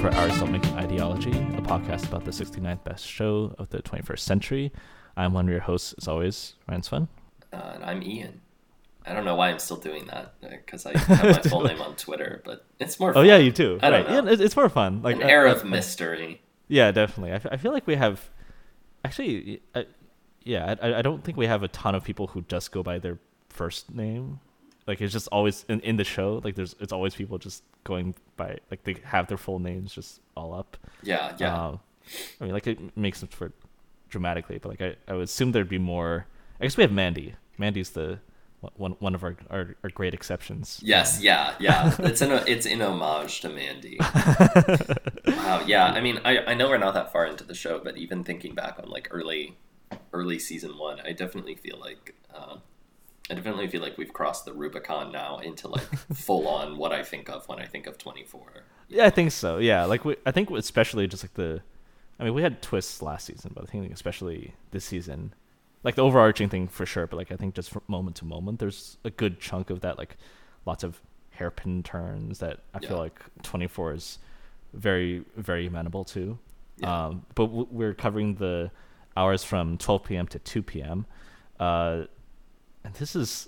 for Ours Don't Make an Ideology, a podcast about the 69th best show of the 21st century. I'm one of your hosts, as always, Ryan Swen. And I'm Ian. I don't know why I'm still doing that, because I have my full name on Twitter, but it's more fun. Oh, yeah, you do. I don't know. Yeah, it's more fun. Like an air of mystery. Yeah, definitely. I feel like we have... Actually, I don't think we have a ton of people who just go by their first name. Like, it's just always... In the show, like, it's always people just going by... Like, they have their full names just all up. Yeah. I mean, like, it makes sense for dramatically, but, like, I would assume there'd be more... I guess we have Mandy. Mandy's the... One of our great exceptions. Yes, yeah. It's in homage to Mandy. Wow, yeah. I mean, I know we're not that far into the show, but even thinking back on like early season 1, I definitely feel like we've crossed the Rubicon now into like full on what I think of when I think of 24. Yeah, I think so. Yeah, like I think especially just like we had twists last season, but I think especially this season. Like the overarching thing for sure, but like I think just from moment to moment, there's a good chunk of that, like lots of hairpin turns that I feel like 24 is very, very amenable to. Yeah. But we're covering the hours from 12 p.m. to 2 p.m. And this is,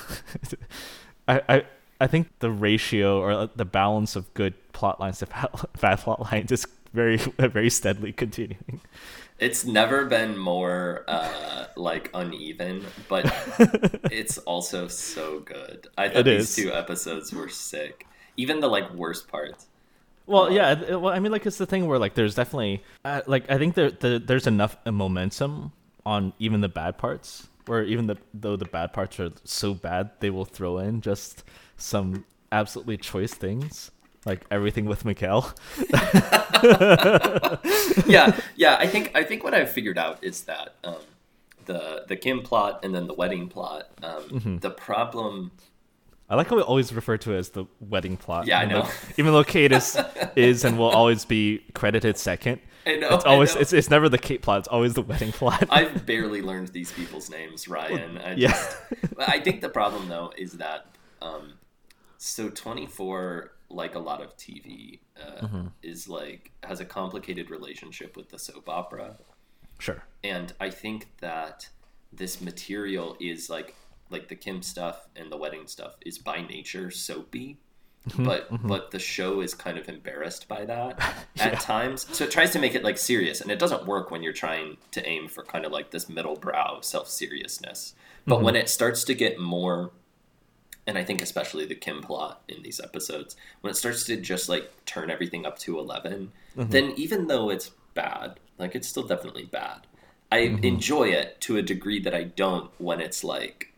I think the ratio or the balance of good plot lines to bad plot lines is very, very steadily continuing. It's never been more like uneven, but it's also so good. I thought these 2 episodes were sick. Even the like worst parts. Well, yeah. Well, I mean, like it's the thing where like there's definitely like I think there's enough momentum on even the bad parts, where even though the bad parts are so bad, they will throw in just some absolutely choice things. Like everything with Mikkel. yeah. I think what I've figured out is that the Kim plot and then the wedding plot. The problem. I like how we always refer to it as the wedding plot. Yeah, I know. Even though Cadis is and will always be credited second. I know. It's never the Kate plot. It's always the wedding plot. I've barely learned these people's names, Ryan. I think the problem though is that so 24. Like a lot of TV, is like has a complicated relationship with the soap opera. Sure. And I think that this material is like the Kim stuff and the wedding stuff is by nature soapy, but the show is kind of embarrassed by that at times. So it tries to make it like serious, and it doesn't work when you're trying to aim for kind of like this middle brow self-seriousness. But when it starts to get more, and I think especially the Kim plot in these episodes, when it starts to just like turn everything up to 11, then even though it's bad, like it's still definitely bad, I enjoy it to a degree that I don't when it's like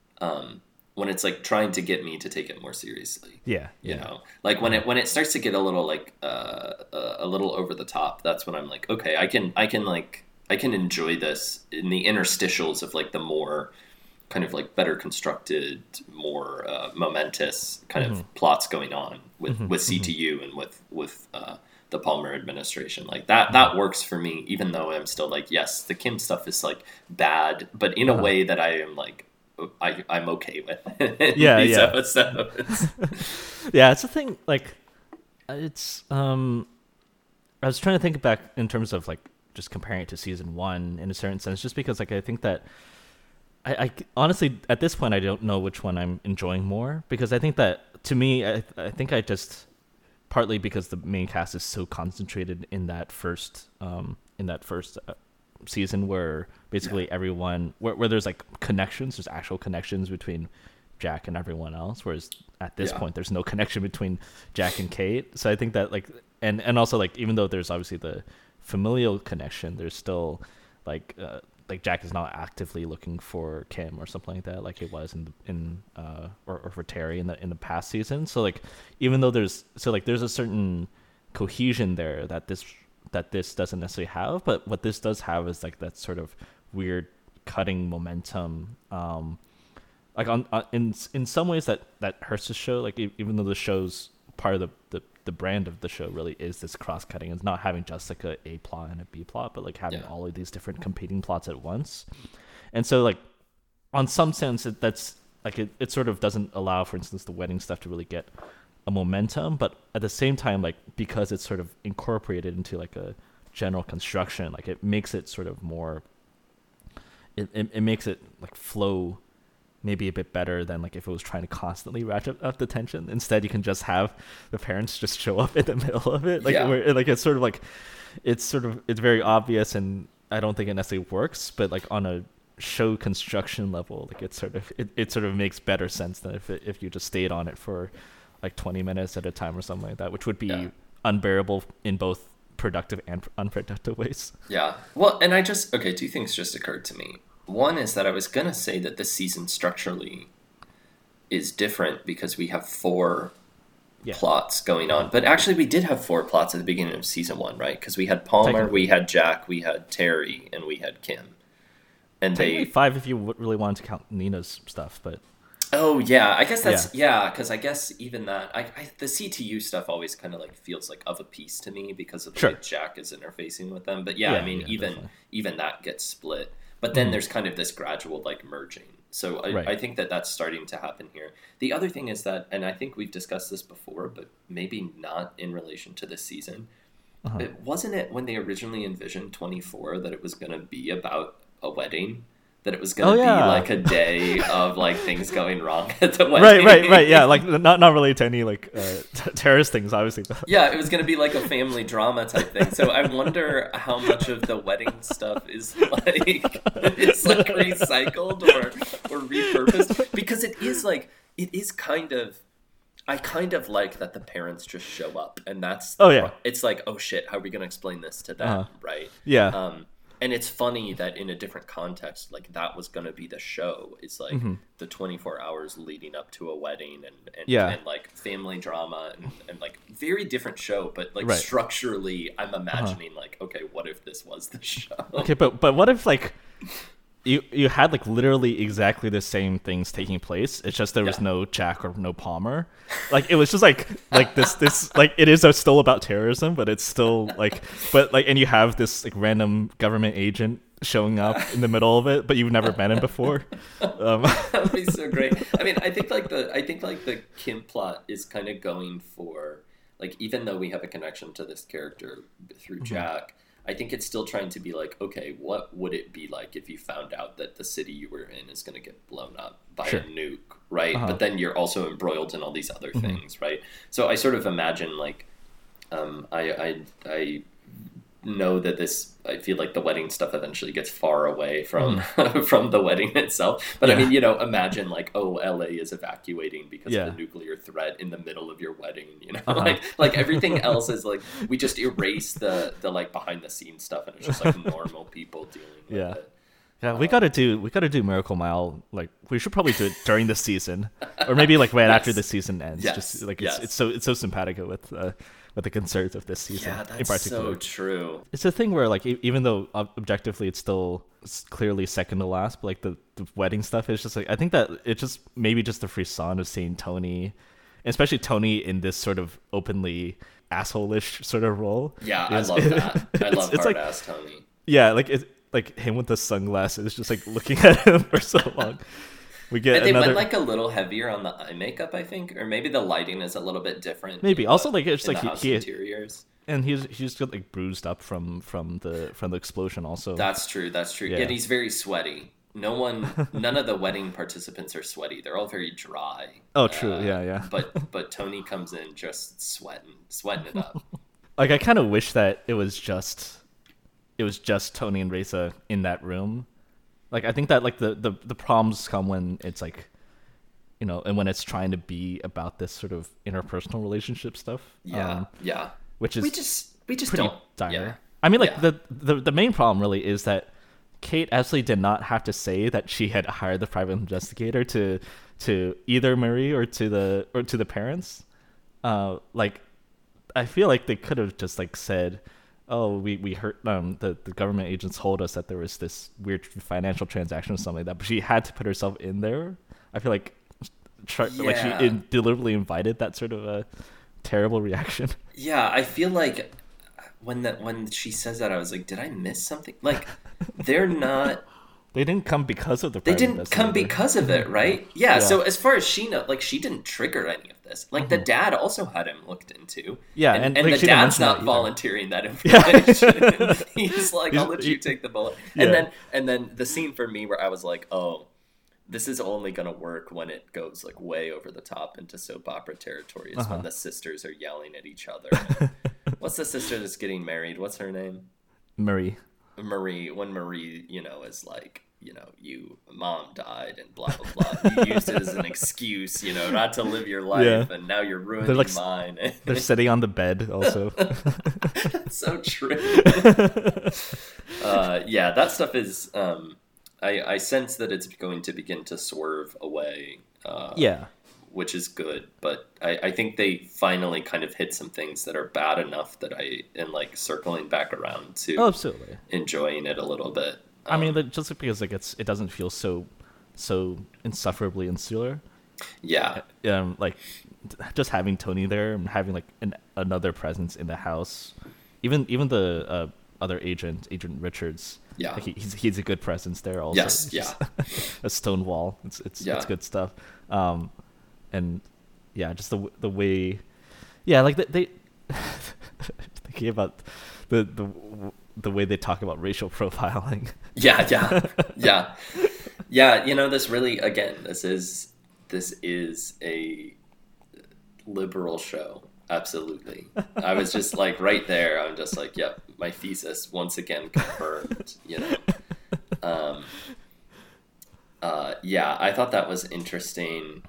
trying to get me to take it more seriously. Yeah. You know, like when it starts to get a little like a little over the top, that's when I'm like, okay, I can enjoy this in the interstitials of like the more kind of like better constructed, more momentous kind of plots going on with CTU and with the Palmer administration. Like that works for me, even though I'm still like, yes, the Kim stuff is like bad, but in a way that I am like, I'm okay with these episodes. Yeah, it's a thing. Like, it's I was trying to think back in terms of like just comparing it to season 1 in a certain sense, just because like I think that. I honestly, at this point, I don't know which one I'm enjoying more, because I think that, to me, I think I just, partly because the main cast is so concentrated in that first season, where basically everyone, where there's like connections, there's actual connections between Jack and everyone else, whereas at this point, there's no connection between Jack and Kate. So I think that like, and also like, even though there's obviously the familial connection, there's still like Jack is not actively looking for Kim or something like that, like it was or for Terry in the past season. So like, even though there's a certain cohesion there that this doesn't necessarily have, but what this does have is like that sort of weird cutting momentum. Like in some ways that hurts the show. Like even though the show's part of the brand of the show really is this cross-cutting. It's not having just like a plot and a B plot, but like having all of these different competing plots at once. And so like on some sense that's like it sort of doesn't allow, for instance, the wedding stuff to really get a momentum, but at the same time, like because it's sort of incorporated into like a general construction, like it makes it sort of more. It makes it like flow maybe a bit better than like if it was trying to constantly ratchet up the tension. Instead, you can just have the parents just show up in the middle of it, like where, like it's sort of like it's very obvious, and I don't think it necessarily works, but like on a show construction level, like it sort of makes better sense than if you just stayed on it for like 20 minutes at a time or something like that, which would be unbearable in both productive and unproductive ways. Yeah. Well, and two things just occurred to me. One is that I was going to say that this season structurally is different because we have 4 plots going on. But actually, we did have 4 plots at the beginning of season 1, right? Because we had Palmer, we had Jack, we had Terry, and we had Kim. And they 5 if you really wanted to count Nina's stuff, but... Oh, yeah. I guess that's... Yeah, because I guess even that... the CTU stuff always kind of like feels like of a piece to me because of the way Jack is interfacing with them. But even that gets split. But then there's kind of this gradual like merging. So I think that's starting to happen here. The other thing is that, and I think we've discussed this before, but maybe not in relation to this season, wasn't it when they originally envisioned 24 that it was going to be about a wedding? That it was going to be like a day of like things going wrong at the wedding. Right. Yeah, like not related to any like terrorist things, obviously. Yeah, it was going to be like a family drama type thing. So I wonder how much of the wedding stuff is like recycled or repurposed, because it is kind of. I kind of like that the parents just show up, and that's it's like, oh shit, how are we going to explain this to them, right? Yeah. And it's funny that in a different context, like that was going to be the show. It's like the 24 hours leading up to a wedding and like family drama and like very different show. But like structurally, I'm imagining like, okay, what if this was the show? Okay, but what if like you had like literally exactly the same things taking place. It's just there was no Jack or no Palmer. Like it was just like this like it is still about terrorism, but it's still like and you have this like random government agent showing up in the middle of it, but you've never met him before. That would be so great. I mean, I think the Kim plot is kind of going for like, even though we have a connection to this character through Jack, I think it's still trying to be like, okay, what would it be like if you found out that the city you were in is going to get blown up by a nuke, right? But then you're also embroiled in all these other things, right? So I sort of imagine like, I know that I feel like the wedding stuff eventually gets far away from from the wedding itself. But I mean, imagine like, oh, LA is evacuating because of the nuclear threat in the middle of your wedding, like everything else is like, we just erase the like behind the scenes stuff, and it's just like normal people dealing with it. Yeah, we gotta do Miracle Mile. Like, we should probably do it during the season, or maybe like right after the season ends. Just like it's so simpatico with the concerns of this season. Yeah, that's so true. It's a thing where like even though objectively it's still clearly second to last, but like the wedding stuff is just like, I think that it's just maybe just the frisson of seeing Tony, especially Tony in this sort of openly asshole-ish sort of role. Yeah, I love that. I love hard-ass Tony. Yeah, like it's like him with the sunglasses, just like looking at him for so long. We get they went like a little heavier on the eye makeup, I think, or maybe the lighting is a little bit different. Maybe also like it's like he interiors, and he's got like bruised up from the explosion. Also, that's true. Yeah. And he's very sweaty. None of the wedding participants are sweaty. They're all very dry. Oh, true. Yeah. But Tony comes in just sweating it up. Like, I kind of wish that it was just Tony and Reza in that room. Like, I think that like the problems come when it's like, and when it's trying to be about this sort of interpersonal relationship stuff. Yeah. Which is we just pretty don't. dire. Yeah. I mean, like the main problem really is that Kate actually did not have to say that she had hired the private investigator to either Marie or to the parents. Like, I feel like they could have just like said, oh, we heard the government agents told us that there was this weird financial transaction or something like that, but she had to put herself in there. I feel like like she deliberately invited that sort of a terrible reaction. Yeah, I feel like when she says that, I was like, did I miss something? Like, they're not They didn't come because of the They private didn't come investigator. because of it, right? Yeah, so as far as she knows, like, she didn't trigger any of this. Like, the dad also had him looked into. Yeah, and like, the she didn't dad's mention that not either. volunteering that information. He's like, I'll let you take the bullet. Yeah. And then the scene for me where I was like, oh, this is only going to work when it goes, like, way over the top into soap opera territory. Is when the sisters are yelling at each other. What's the sister that's getting married? What's her name? Marie. When Marie, is like, mom died and blah, blah, blah. You used it as an excuse, not to live your life, and now you're ruining mine. They're sitting on the bed also. That's so true. That stuff is, I sense that it's going to begin to swerve away. Which is good, but I think they finally kind of hit some things that are bad enough that I am, like, circling back around to absolutely enjoying it a little bit. I mean, just because, like, it doesn't feel so insufferably insular. Yeah. Like, just having Tony there and having, like, another presence in the house, even the other agent Richards. Yeah. Like, he's a good presence there also. Yes. Yeah. A stone wall. It's good stuff. And yeah, just the way, like they thinking about the way they talk about racial profiling. Yeah. This really, again, this is a liberal show. Absolutely. I was just like right there. I'm just like, yep, my thesis once again confirmed. I thought that was interesting.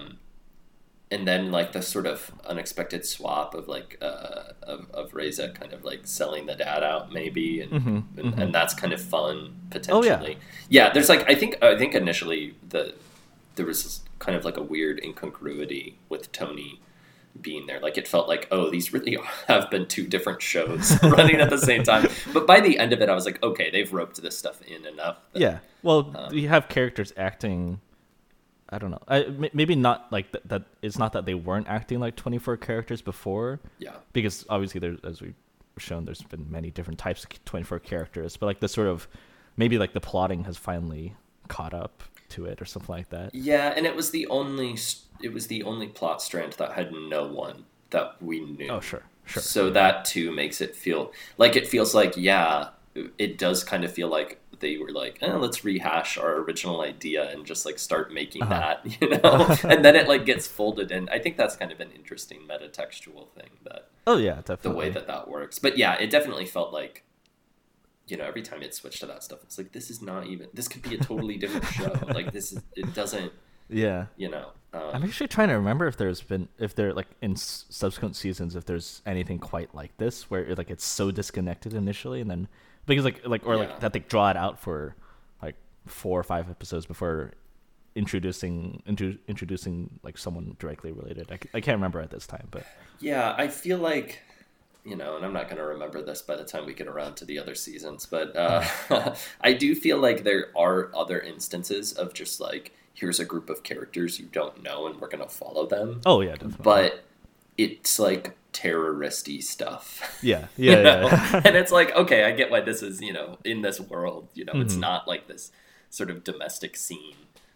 And then, like, the sort of unexpected swap of, like, of Reza kind of, like, selling the dad out maybe, and that's kind of fun potentially. There's, like, I think initially there was kind of, like, a weird incongruity with Tony being there. Like, it felt like, oh, these really have been two different shows running at the same time. But by the end of it, I was like, okay, they've roped this stuff in enough. Well, you have characters acting. I don't know. Maybe not like that. It's not that they weren't acting like 24 characters before. Yeah. Because obviously, as we've shown, there's been many different types of 24 characters. But like the sort of maybe like the plotting has finally caught up to it or something like that. Yeah, and it was the only plot strand that had no one that we knew. Oh, sure. So that too makes it feel like it feels like it does kind of feel like they were like, let's rehash our original idea and just like start making that, and then it like gets folded in. I think that's kind of an interesting metatextual thing that. Oh yeah, definitely. The way that works, but yeah, it definitely felt like, every time it switched to that stuff, it's like this could be a totally different show. Like it doesn't. Yeah. I'm actually trying to remember if there like in subsequent seasons if there's anything quite like this where it's so disconnected initially and then because like that they draw it out for like 4 or 5 episodes before introducing like someone directly related. I can't remember at this time, but yeah, I feel like and I'm not going to remember this by the time we get around to the other seasons, but I do feel like there are other instances of just like, here's a group of characters you don't know and we're going to follow them. Oh, yeah, definitely. But it's like terrorist-y stuff. Yeah. And it's like, okay, I get why this is, in this world, it's not like this sort of domestic scene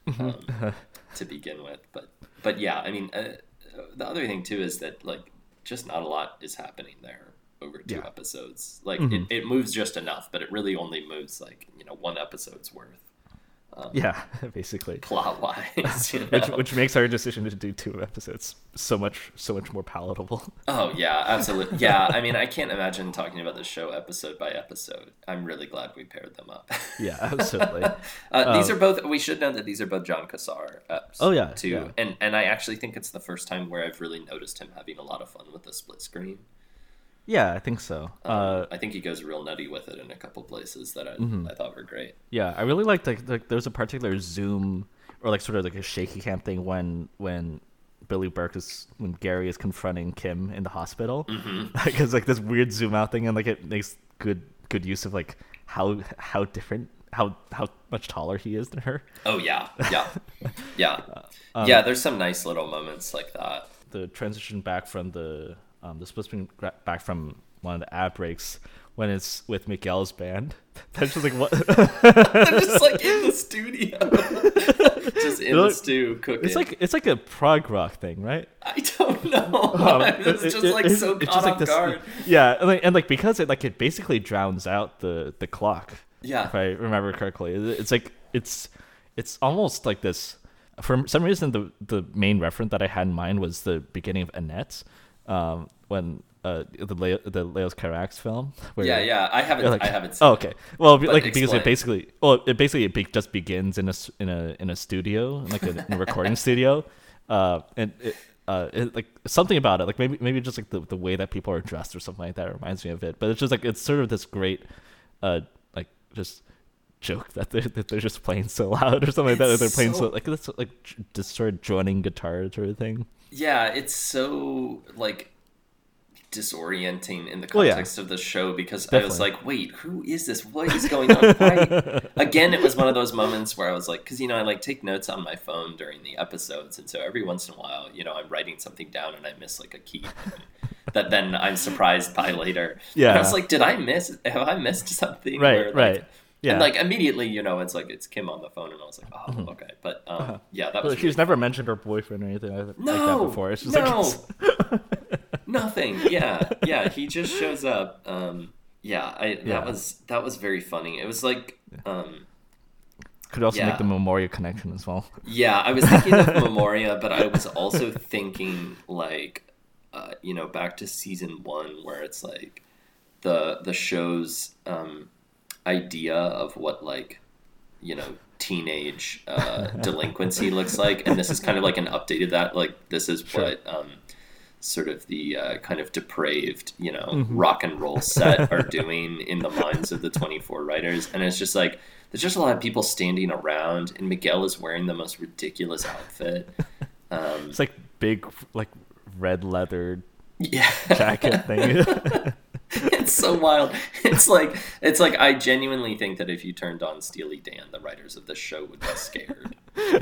to begin with. But yeah, I mean, the other thing too is that like, just not a lot is happening there over 2 episodes. Like it moves just enough, but it really only moves like 1 episode's worth. Basically plot wise, which makes our decision to do 2 episodes so much more palatable. Oh yeah, absolutely. Yeah, I mean, I can't imagine talking about the show episode by episode. I'm really glad we paired them up. Yeah, absolutely. These are both. We should know that these are both John Cassar. Too. Yeah. And I actually think it's the first time where I've really noticed him having a lot of fun with the split screen. Yeah, I think so. I think he goes real nutty with it in a couple places that I thought were great. Yeah, I really liked like there's a particular zoom or like sort of like a shaky cam thing when Billy Burke when Gary is confronting Kim in the hospital, because like this weird zoom out thing and like it makes good use of like how different how much taller he is than her. Oh yeah. There's some nice little moments like that. The transition back from the split screen back from one of the ad breaks when it's with Miguel's band. That's just like what. They're just like in the studio, just in the stew cooking. It's like a prog rock thing, right? I don't know. It's just like so caught off guard. Yeah, and like because it basically drowns out the clock. Yeah, if I remember correctly, it's like it's almost like this. For some reason, the main reference that I had in mind was the beginning of Annette, when the Leos Carax film. Where I haven't like, I haven't seen. Oh, okay. Well, like explain. because it just begins in a studio, like in a recording studio, and it like something about it, like maybe just like the way that people are dressed or something like that reminds me of it. But it's just like it's sort of this great, like just joke that they're just playing so loud or something like that. Or they're playing so like this like just sort of joining guitar sort of thing. Yeah, it's so like disorienting in the context of the show because Definitely. I was like, wait, who is this? What is going on? Again, it was one of those moments where I was like, because I like take notes on my phone during the episodes, and so every once in a while, I'm writing something down and I miss like a key that then I'm surprised by later. Yeah, and I was like, have I missed something? Right. Yeah. And like immediately, it's Kim on the phone, and I was like, oh, okay. But that was. She's never mentioned her boyfriend or anything like that before. It's just like nothing. Yeah. He just shows up. That was very funny. It was like. Could also make the Memoria connection as well. Yeah, I was thinking of Memoria, but I was also thinking like, back to season 1 where it's like the show's idea of what like teenage delinquency looks like, and this is kind of like an updated that like this is what sort of the kind of depraved rock and roll set are doing in the minds of the 24 writers. And it's just like there's just a lot of people standing around, and Miguel is wearing the most ridiculous outfit. It's like big like red leather jacket thing. It's so wild. It's like I genuinely think that if you turned on Steely Dan, the writers of this show would be scared.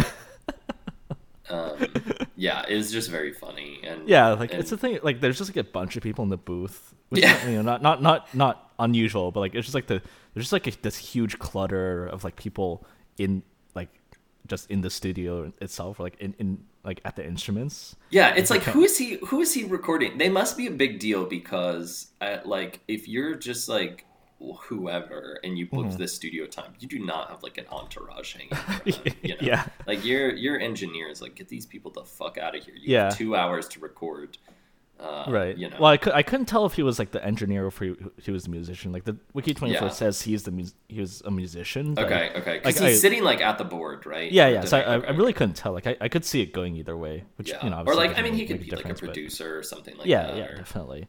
It was just very funny, and it's the thing. Like, there's just like a bunch of people in the booth, which is, not unusual, but like it's just like there's just like this huge clutter of like people in like just in the studio itself, or like in like at the instruments. Yeah, it's like who is he recording? They must be a big deal because like if you're just like whoever and you booked this studio time, you do not have like an entourage hanging around, Yeah, like your engineers like get these people the fuck out of here. You have 2 hours to record. Right. Well, I couldn't tell if he was like the engineer or if he was the musician. Like the Wiki 24 says he was a musician. Okay. Because he's sitting like at the board, right? Yeah. So I really couldn't tell. Like I could see it going either way. Which or like he could be like a producer or something like that. Yeah, definitely.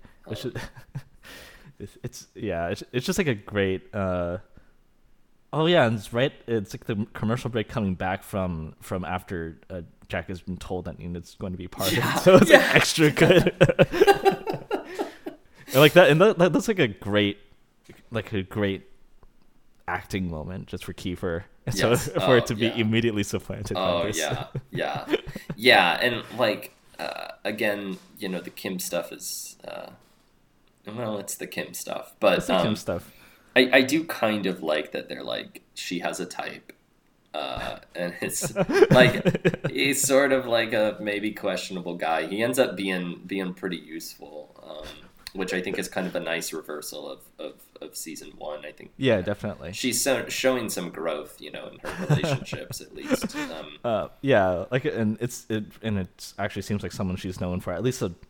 It's just like a great. And it's right. It's like the commercial break coming back from after Jack has been told that it's going to be part of it, so it's like extra good. And like that, and that's like a great acting moment just for Kiefer. So for it to be immediately supplanted. by this. Yeah, and like again, the Kim stuff is it's the Kim stuff, but it's the Kim stuff. I do kind of like that they're like she has a type. And it's like he's sort of like a maybe questionable guy. He ends up being pretty useful, which I think is kind of a nice reversal of season 1. I think definitely she's showing some growth, in her relationships at least. And it actually seems like someone she's known for at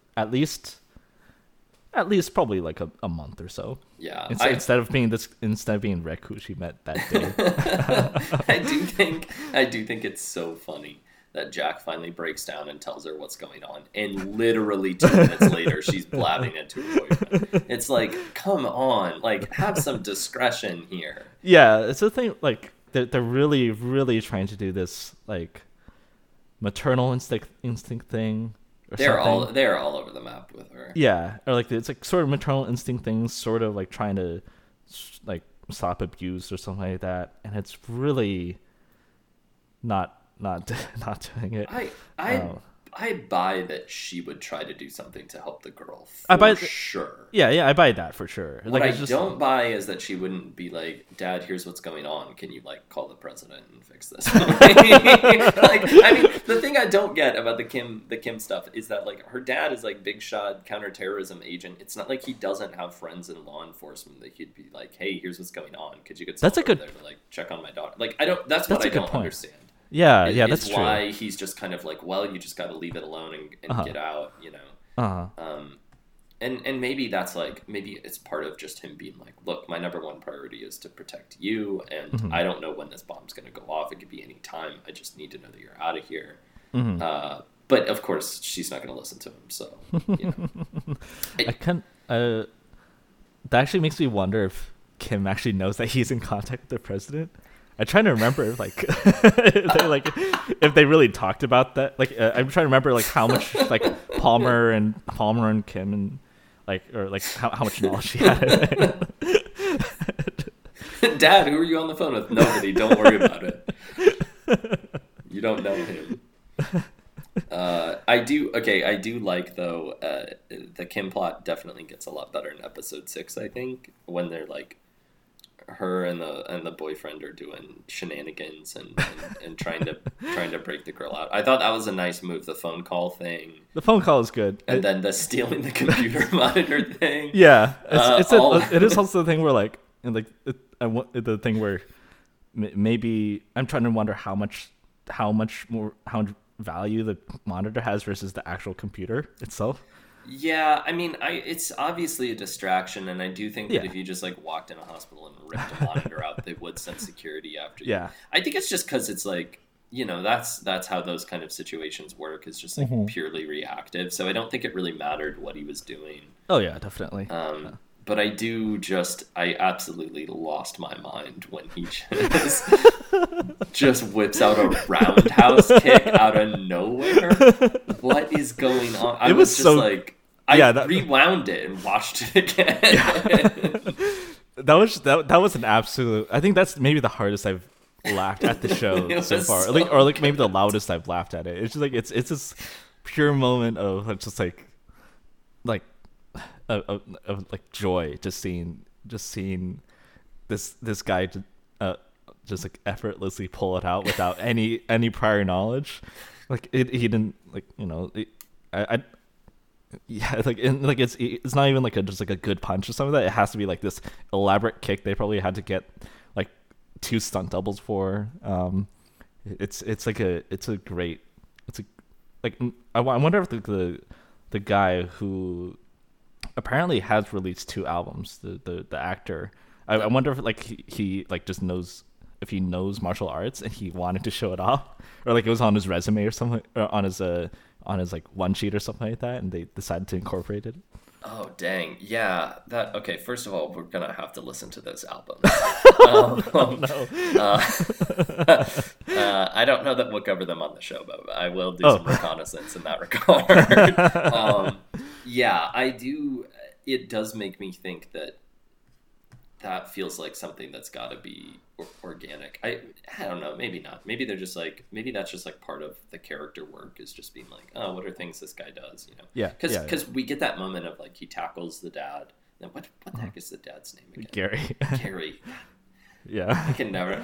least probably like a month or so. Yeah. Instead of being Rick, who she met that day. I do think it's so funny that Jack finally breaks down and tells her what's going on, and literally 2 minutes later she's blabbing into her boyfriend. It's like, come on, like have some discretion here. Yeah, it's the thing. Like they're really, really trying to do this like maternal instinct thing. They're all over the map with her. Yeah, or like it's like sort of maternal instinct things, sort of like trying to like stop abuse or something like that, and it's really not doing it. I buy that she would try to do something to help the girl I buy for sure. Yeah, I buy that for sure. What I don't buy is that she wouldn't be like, Dad, here's what's going on. Can you like call the president and fix this? Like, I mean, the thing I don't get about the Kim stuff is that like her dad is like big shot counterterrorism agent. It's not like he doesn't have friends in law enforcement that he'd be like, hey, here's what's going on. Could you get someone over there to like check on my daughter? Like I don't. That's what I don't understand. Yeah, that's true. Why he's just kind of like, well, you just got to leave it alone and get out, you know. And maybe that's like, maybe it's part of just him being like, look, my number one priority is to protect you, and I don't know when this bomb's going to go off. It could be any time. I just need to know that you're out of here. But of course, she's not going to listen to him. So, you know. That actually makes me wonder if Kim actually knows that he's in contact with the president. I'm trying to remember, like, if they really talked about that. Like, I'm trying to remember, like, how much, like, Palmer and Kim and, like, or like how much knowledge she had. Dad, who are you on the phone with? Nobody. Don't worry about it. You don't know him. I do like though. The Kim plot definitely gets a lot better in episode 6. I think when they're like, her and the boyfriend are doing shenanigans and trying to break the girl out. I thought that was a nice move. The phone call thing. The phone call is good, and then the stealing the computer monitor thing. Yeah, it is also the thing where like the thing where maybe I'm trying to wonder how much value the monitor has versus the actual computer itself. Yeah, I mean, it's obviously a distraction, and I do think that if you just like walked in a hospital and ripped a monitor out, they would send security after you. Yeah, I think it's just because it's like, you know, that's how those kind of situations work. It's just like purely reactive. So I don't think it really mattered what he was doing. Oh yeah, definitely. But I absolutely lost my mind when he just whips out a roundhouse kick out of nowhere. What is going on? I was just like, rewound it and watched it again. That was an absolute. I think that's maybe the hardest I've laughed at the show so far, or maybe the loudest I've laughed at it. It's just like it's this pure moment of just like of like joy, just seeing this guy just like effortlessly pull it out without any prior knowledge. Like he didn't, like, you know, it's not even like just like a good punch or something like that. It has to be like this elaborate kick they probably had to get like 2 stunt doubles for. I wonder if the guy who apparently has released 2 albums, the actor, I wonder if like he like just knows, if he knows martial arts and he wanted to show it off, or like it was on his resume or something, or on his like one sheet or something like that, and they decided to incorporate it. Oh dang, yeah. Okay, first of all, we're gonna have to listen to those albums. I don't know that we'll cover them on the show, but I will do some reconnaissance in that regard. Yeah, I do. It does make me think that feels like something that's got to be organic. I don't know. Maybe not. Maybe they're just like, maybe that's just like part of the character work, is just being like, oh, what are things this guy does? You know? Yeah. Because we get that moment of like he tackles the dad. Then what the heck is the dad's name again? Gary. Gary. Yeah.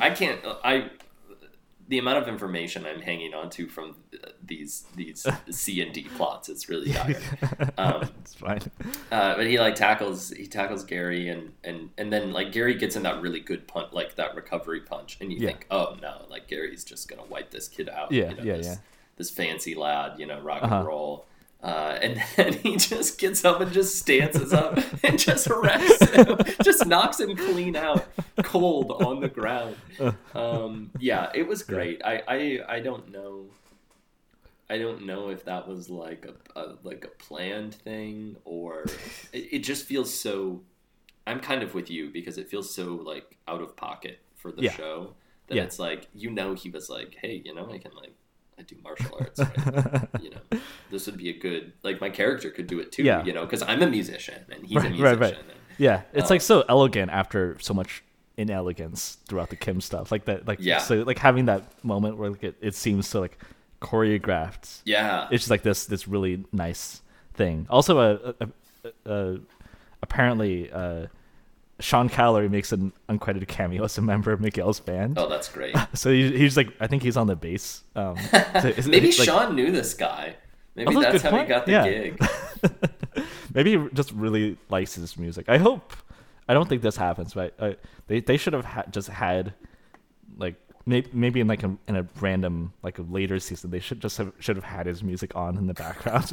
The amount of information I'm hanging on to from these C&D plots, it's really dire. It's fine. But he like tackles Gary, and then like Gary gets in that really good punch, like that recovery punch, and you think, oh no, like Gary's just gonna wipe this kid out. This fancy lad, you know, rock and roll. And then he just gets up and just stances up and just arrests him, just knocks him clean out, cold on the ground. Yeah, it was great. I don't know. I don't know if that was like a planned thing, or it just feels so. I'm kind of with you, because it feels so like out of pocket for the show that it's like, you know, he was like, hey, you know, I do martial arts, right? You know, this would be a good, like, my character could do it too, you know, because I'm a musician and he's a musician. Right. And, it's like so elegant after so much inelegance throughout the Kim stuff, like that, like so like having that moment where like it seems so like choreographed. Yeah. It's just like this really nice thing. Also, apparently, Sean Callery makes an uncredited cameo as a member of Miguel's band. Oh, that's great. So he's like, I think he's on the bass. So Maybe like, Sean knew this guy. Maybe oh, that's how point. he got the gig. Maybe he just really likes his music. I hope. I don't think this happens, but they should have just had like maybe in like in a random like a later season they should have had his music on in the background.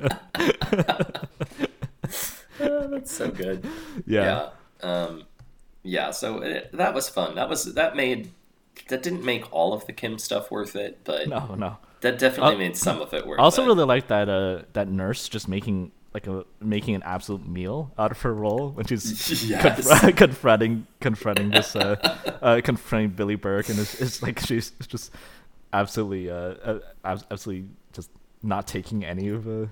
That's so good. Yeah. So that was fun. That didn't make all of the Kim stuff worth it, but no. That definitely made some of it worth it. I also really like that nurse just making an absolute meal out of her role when she's confronting this confronting Billy Burke, and it's like she's just absolutely just not taking any of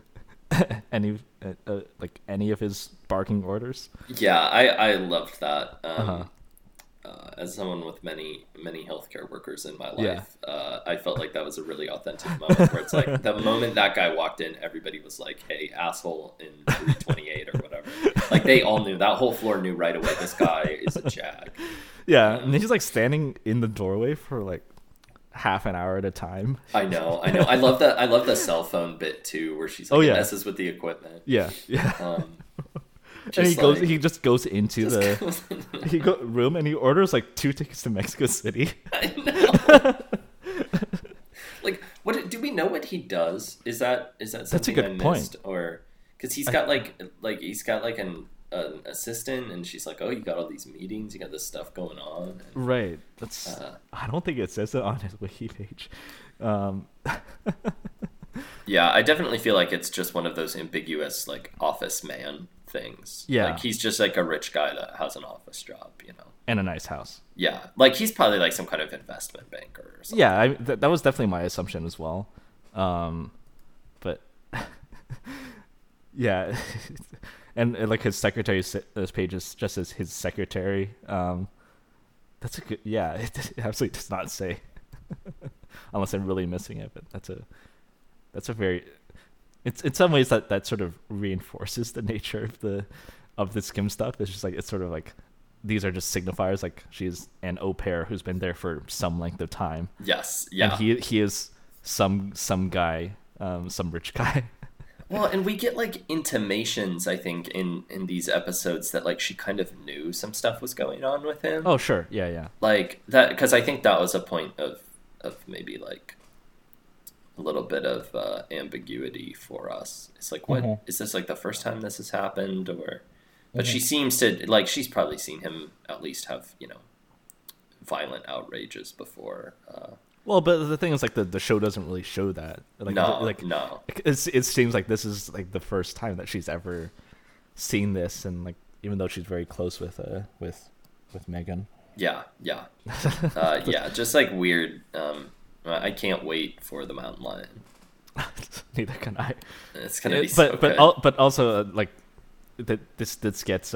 any of his barking orders. Yeah, I loved that. As someone with many healthcare workers in my life, I felt like that was a really authentic moment where it's like the moment that guy walked in, everybody was like, "Hey, asshole!" in 328 or whatever. Like they all knew. That whole floor knew right away. This guy is a jag. Yeah, and he's like standing in the doorway for like half an hour at a time. I know. I love that. I love the cell phone bit too, where she's like, messes with the equipment. Yeah. And he just goes into the room and he orders like 2 tickets to Mexico City. I know. Like, what do we know what he does? Is that something that's a good I missed? Point. Or because he's got he's got like an assistant, and she's like, "Oh, you got all these meetings, you got this stuff going on." And, right. That's. I don't think it says it on his wiki page. Yeah, I definitely feel like it's just one of those ambiguous like office man things. Yeah, like he's just like a rich guy that has an office job, and a nice house. Yeah, like he's probably like some kind of investment banker or something. Yeah, that was definitely my assumption as well. But yeah, and like his secretary, this page is just as his secretary. That's a good. Yeah, it absolutely does not say, unless I'm really missing it. But that's a very. It's in some ways that sort of reinforces the nature of the Kim stuff. It's just like it's sort of like these are just signifiers. Like she's an au pair who's been there for some length of time. Yes, yeah. And he is some guy, some rich guy. Well, and we get like intimations, I think, in these episodes that like she kind of knew some stuff was going on with him. Oh, sure, yeah. Like that, because I think that was a point of maybe like a little bit of ambiguity for us. It's like, what is this like the first time this has happened, or? But she seems to like she's probably seen him at least have violent outrages before. Well, but the thing is, like the show doesn't really show that. Like, no. It seems like this is like the first time that she's ever seen this, and like even though she's very close with Megan. Yeah. Just like weird. I can't wait for the Mountain Lion. Neither can I. It's gonna be so good. But also like this gets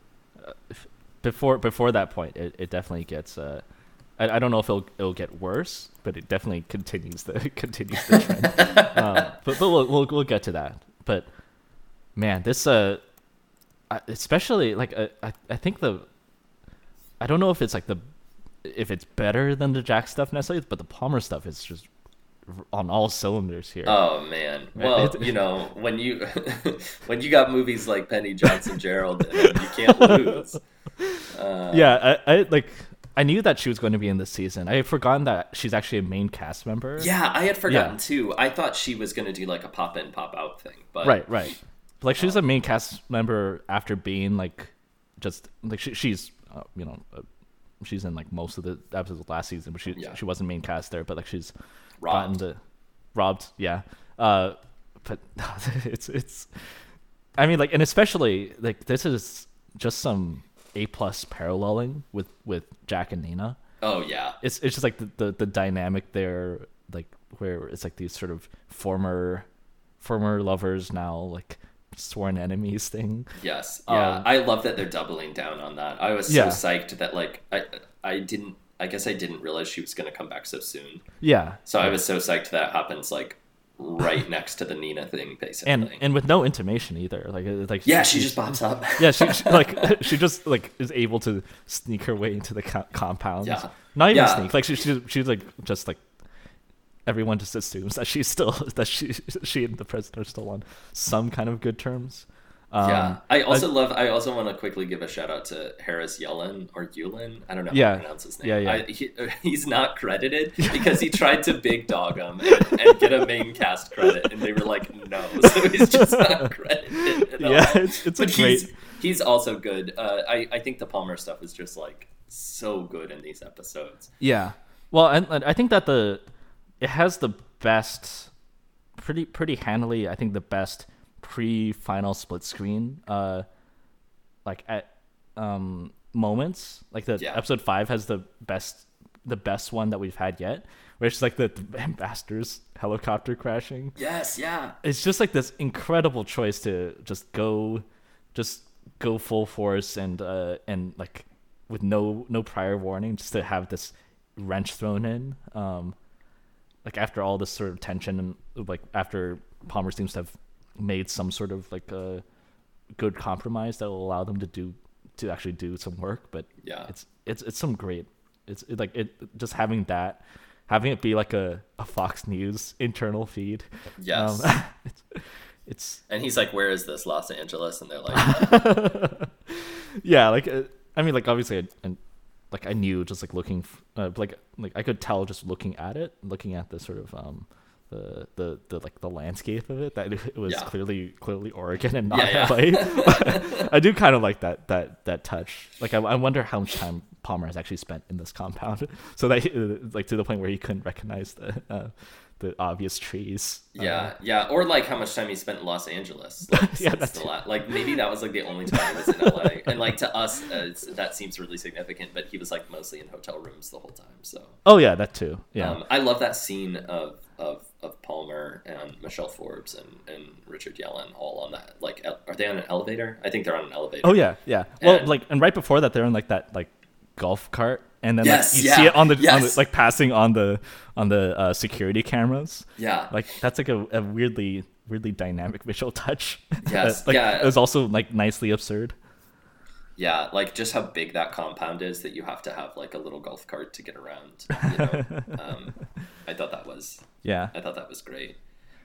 before that point it definitely gets I don't know if it'll get worse, but it definitely continues the trend. But we'll get to that. But man, this especially like I think I don't know if it's like if it's better than the Jack stuff necessarily, but the Palmer stuff is just on all cylinders here. Oh man, well when you when you got movies like Penny Johnson Gerald, you can't lose. I knew that she was going to be in this season. I had forgotten that she's actually a main cast member. Yeah, I had forgotten too. I thought she was going to do like a pop in, pop out thing. But right. Like she's a main cast member after being like, just like she's she's in like most of the episodes of last season, but she wasn't main cast there. But like she's robbed. Yeah. But it's. I mean, like, and especially like this is just some A+ paralleling with Jack and Nina. Oh yeah, it's just like the dynamic there, like where it's like these sort of former lovers now like sworn enemies thing. Yes, yeah, I love that they're doubling down on that. I was so psyched that like I didn't I guess I didn't realize she was going to come back so soon. Yeah. So I was so psyched that happens like right next to the Nina thing, basically. And with no intimation either. Like yeah, she just pops up. Yeah, she like she just like is able to sneak her way into the compound. Yeah. Not even sneak. Like she's like just like everyone just assumes that she and the president are still on some kind of good terms. I also want to quickly give a shout out to Harris Yulin or Yulin. I don't know how to pronounce his name. He's not credited because he tried to big dog him and get a main cast credit, and they were like, no, so he's just not credited at all. Yeah, it's a great. He's also good. I think the Palmer stuff is just like so good in these episodes. Yeah, well, and I think that it has the best, pretty handily. I think the best pre-final split screen like at moments, like the episode 5 has the best one that we've had yet, where it's like the ambassador's helicopter crashing. Yes, yeah, it's just like this incredible choice to just go full force and like with no prior warning, just to have this wrench thrown in, like after all this sort of tension, and like after Palmer seems to have made some sort of like a good compromise that will allow them to actually do some work. But it's some great, it's like it just having it be like a Fox News internal feed. Yes. It's and he's like, where is this, Los Angeles? And they're like yeah, like I mean, like obviously I knew just like looking like I could tell just looking at the sort of the like the landscape of it, that it was clearly Oregon and not LA. I do kind of like that touch. Like I wonder how much time Palmer has actually spent in this compound, so that like to the point where he couldn't recognize the obvious trees. Or like how much time he spent in Los Angeles. Like, that's like maybe that was like the only time he was in LA, and like to us that seems really significant, but he was like mostly in hotel rooms the whole time. So that too. I love that scene of Palmer and Michelle Forbes and Richard Yellen all on that, like, are they on an elevator? I think they're on an elevator. Oh yeah. Well, like, and right before that they're in like that like golf cart, and then like you see it on the like passing on the security cameras. Yeah, like that's like a weirdly dynamic visual touch. Yes. It was also like nicely absurd. Yeah, like just how big that compound is that you have to have like a little golf cart to get around. You know? I thought that was great.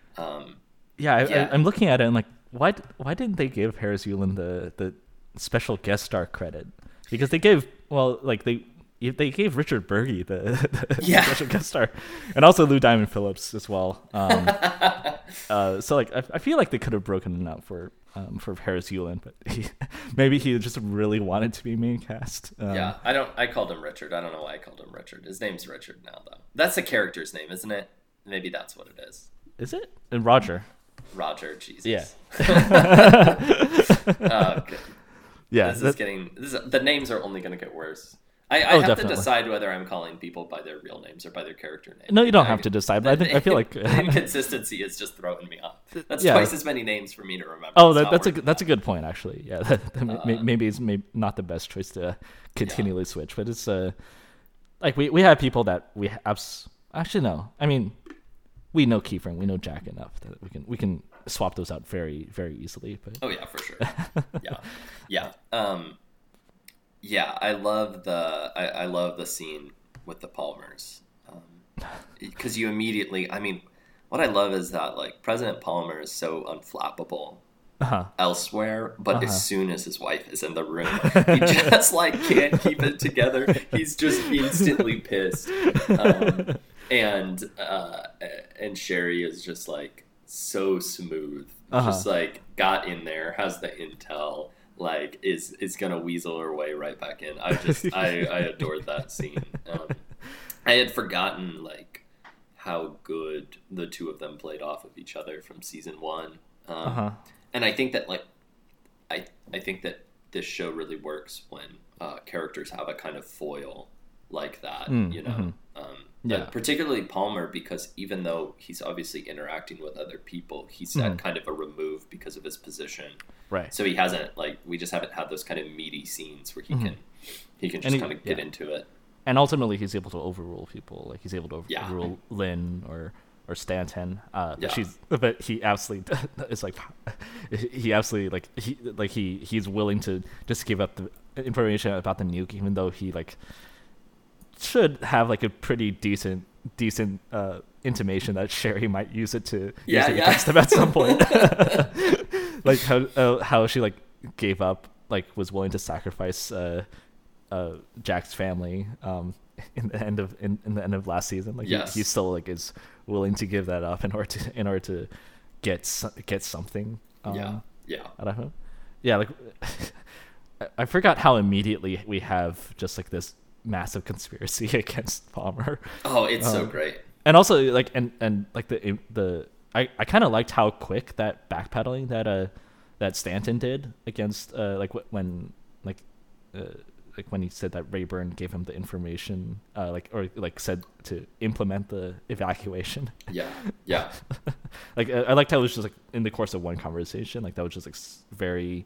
I'm looking at it and like, why didn't they give Harris Yulin the special guest star credit? Because they gave they gave Richard Burgi the special guest star, and also Lou Diamond Phillips as well. So like I feel like they could have broken it out for Harris Yulin, but maybe he just really wanted to be main cast. I called him Richard. I don't know why I called him Richard. His name's Richard now, though. That's the character's name, isn't it? Maybe that's what it is. Is it? And Roger, Jesus. Yeah. Okay. Yeah. The names are only going to get worse. I have definitely to decide whether I'm calling people by their real names or by their character name. No, you don't have to decide, but I feel like the inconsistency is just throwing me off. That's twice as many names for me to remember. Oh, that's a good point, actually. Yeah, maybe it's not the best choice to continually switch, but it's like we have people that we actually no. I mean, we know Kiefer and we know Jack enough that we can swap those out very, very easily. But oh yeah, for sure. Yeah, I love the scene with the Palmers, because you immediately, I mean, what I love is that like President Palmer is so unflappable elsewhere, but as soon as his wife is in the room, he just like can't keep it together. He's just instantly pissed, and Sherry is just like so smooth, just like got in there, has the intel. Like is gonna weasel her way right back in. I adored that scene. I had forgotten like how good the two of them played off of each other from season 1. And I think that like I think that this show really works when characters have a kind of foil like that, you know. Particularly Palmer, because even though he's obviously interacting with other people, he's at kind of a remove because of his position. Right. So he hasn't we just haven't had those kind of meaty scenes where he can just kind of get into it. and ultimately he's able to overrule people. Like he's able to Yeah. overrule Lynn or Stanton. Yeah. But he absolutely it's like he absolutely he's willing to just give up the information about the nuke, even though he like should have like a pretty decent intimation that Sherry might use it to use it against him at some point. Like how she like gave up, like was willing to sacrifice Jack's family in the end of last season. Like he still like is willing to give that up in order to get something. Yeah. I don't know. Yeah, like I forgot how immediately we have just like this massive conspiracy against Palmer. Oh, it's so great. And also like and like the I kind of liked how quick that backpedaling that Stanton did against when he said that Rayburn gave him the information or said to implement the evacuation. Yeah. Like I liked how it was just like in the course of one conversation, like that was just like very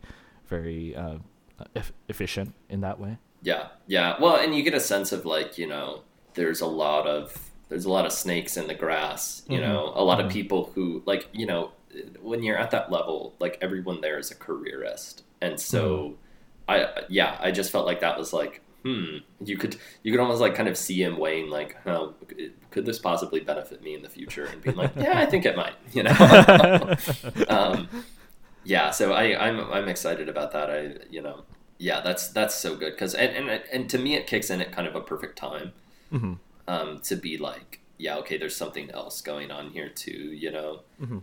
efficient in that way. Yeah. Well, and you get a sense of like, you know, there's a lot of snakes in the grass, you know, a lot of people who like, you know, when you're at that level, like everyone there is a careerist. And so I just felt like that was like, you could almost like kind of see him weighing like, oh, could this possibly benefit me in the future? And being like, yeah, I think it might, you know? Yeah. So I'm excited about that. Yeah, that's so good. Cause, and to me, it kicks in at kind of a perfect time, to be like, yeah, okay, there's something else going on here too, you know?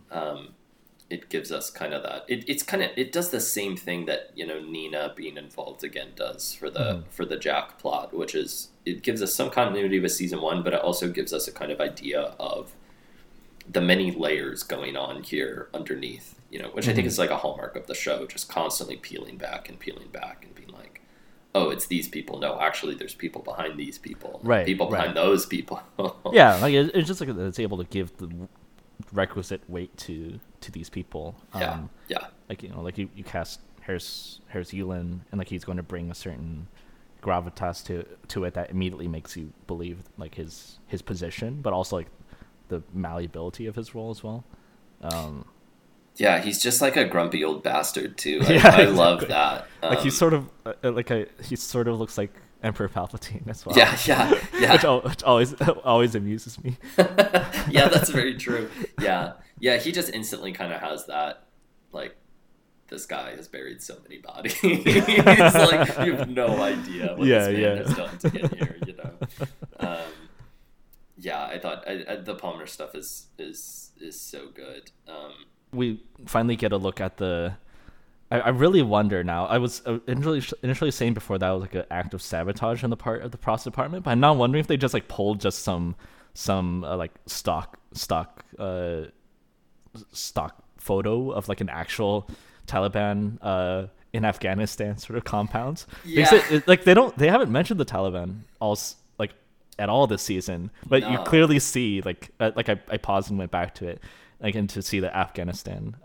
It gives us kind of that. It does the same thing that, you know, Nina being involved again does for the Jack plot, which is it gives us some continuity with season 1, but it also gives us a kind of idea of the many layers going on here underneath, you know, which I think is like a hallmark of the show, just constantly peeling back and being like, oh, it's these people. No, actually, there's people behind these people. Right. People behind those people. Yeah, like it's just like it's able to give the requisite weight to these people. Yeah. Like, you know, like you cast Harris Yulin, and like he's going to bring a certain gravitas to it that immediately makes you believe like his position, but also like the malleability of his role as well. Yeah, he's just like a grumpy old bastard too. I Exactly. love that. Like he sort of he sort of looks like Emperor Palpatine as well. Yeah. which always amuses me. Yeah, that's very true. Yeah, he just instantly kind of has that, like, this guy has buried so many bodies. It's like, you have no idea what this man has done to get here, you know? Yeah, I thought the Palmer stuff is so good. We finally get a look at the... I really wonder now. I was initially saying before that was like an act of sabotage on the part of the process department, but I'm now wondering if they just like pulled just some like stock photo of like an actual Taliban in Afghanistan sort of compounds. Yeah. They haven't mentioned the Taliban at all this season, but you clearly see like I paused and went back to it and to see the Afghanistan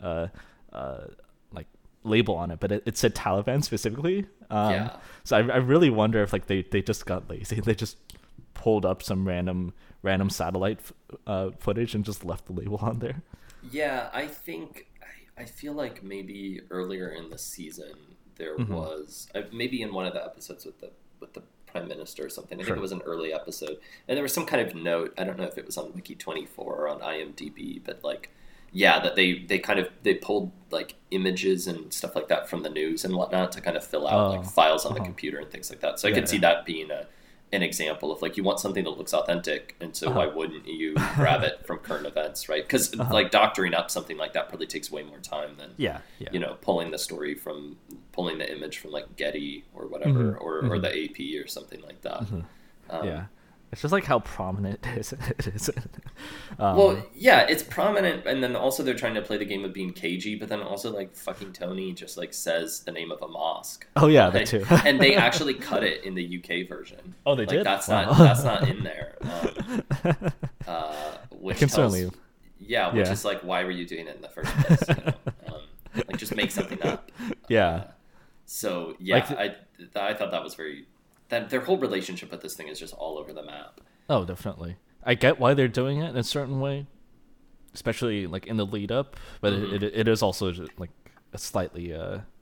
label on it, but it said Taliban specifically. So I really wonder if like they just got lazy. They just pulled up some random satellite footage and just left the label on there. Yeah, I feel like maybe earlier in the season there was maybe in one of the episodes with the Prime Minister or something. I think it was an early episode, and there was some kind of note. I don't know if it was on Wiki24 or on IMDb, but like, yeah, that they pulled like images and stuff like that from the news and whatnot to kind of fill out like files on the computer and things like that. So I could see that being an example of like, you want something that looks authentic, and so why wouldn't you grab it from current events, right? Because like doctoring up something like that probably takes way more time than you know, pulling the image from like Getty or whatever, or the AP or something like that. It's just like how prominent it is. Well, yeah, it's prominent, and then also they're trying to play the game of being cagey, but then also like fucking Tony just like says the name of a mosque. Oh yeah, that too. And they actually cut it in the UK version. Oh, they did? That's not in there. Which is like, why were you doing it in the first place? You know? Like, just make something up. Yeah. So yeah, I thought that was very that their whole relationship with this thing is just all over the map. Oh, definitely. I get why they're doing it in a certain way, especially like in the lead up, but it is also just, like a slightly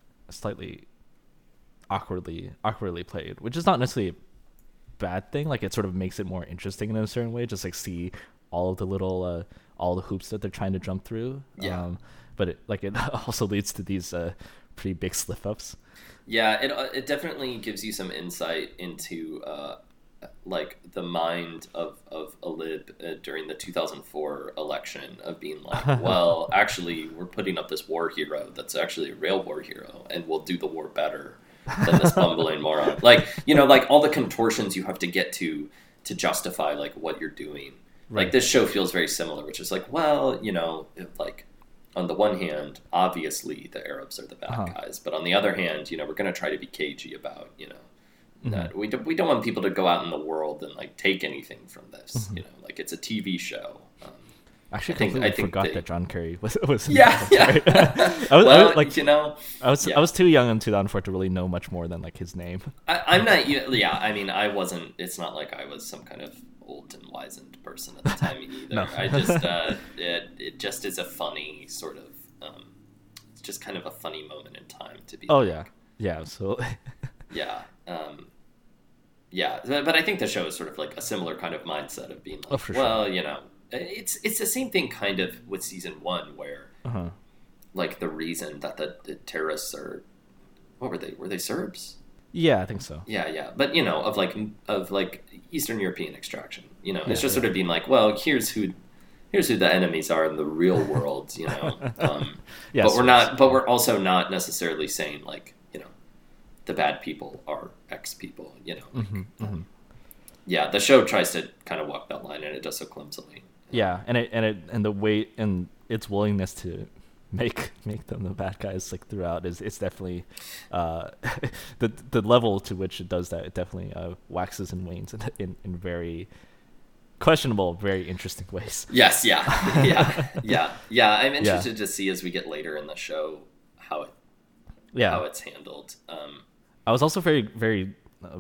awkwardly played, which is not necessarily a bad thing. Like it sort of makes it more interesting in a certain way, just like see all of the little all the hoops that they're trying to jump through. Yeah. But it also leads to these pretty big slip ups. Yeah, it definitely gives you some insight into like the mind of a lib during the 2004 election, of being like, well, actually, we're putting up this war hero that's actually a real war hero, and we'll do the war better than this bumbling moron. Like, you know, like all the contortions you have to get to justify like what you're doing. Right. Like this show feels very similar, which is like, well, you know, like on the one hand, obviously the Arabs are the bad guys, but on the other hand, you know, we're going to try to be cagey about, you know, that we don't want people to go out in the world and like take anything from this. You know, like it's a TV show. Actually, I forgot that John Kerry was yeah. I was too young in 2004 to really know much more than like his name. I'm not. Yeah, I mean, I wasn't. It's not like I was some kind of old and wizened person at the time either. No. I just it just is a funny sort of. It's just kind of a funny moment in time to be. Oh like, yeah, absolutely. Yeah. Yeah, but I think the show is sort of like a similar kind of mindset of being like, well, sure. You know, it's the same thing kind of with season 1 where like the reason that the terrorists are, what were they? Were they Serbs? Yeah, I think so. Yeah, but you know, of like Eastern European extraction. You know, it's just sort of being like, well, here's who the enemies are in the real world. You know, but we're not. But we're also not necessarily saying like, you know, the bad people are X people, you know. Yeah, the show tries to kind of walk that line, and it does so clumsily. Yeah, and the way and its willingness to make them the bad guys like throughout is it's definitely the level to which it does that. It definitely waxes and wanes in very questionable, very interesting ways. Yes, yeah. I'm interested to see as we get later in the show how it's handled. I was also very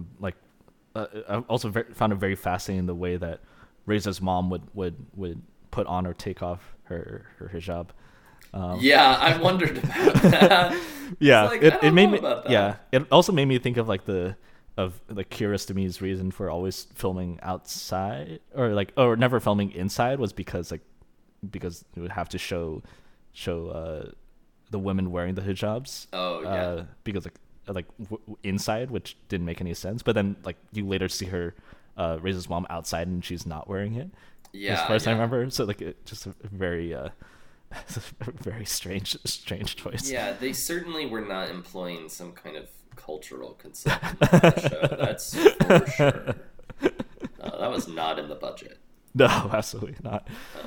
I also found it very fascinating the way that Reza's mom would put on or take off her hijab. I wondered about that. Yeah, like, it made me. About that. Yeah, it also made me think of like Kiarostami's reason for always filming outside or never filming inside was because it would have to show the women wearing the hijabs. Oh yeah. Because inside, which didn't make any sense. But then like you later see her Reza's mom outside and she's not wearing it. Yeah. As far as I remember, so like it just a very very strange choice. Yeah, they certainly were not employing some kind of cultural consultant on the show. That's for sure. That was not in the budget. No, absolutely not.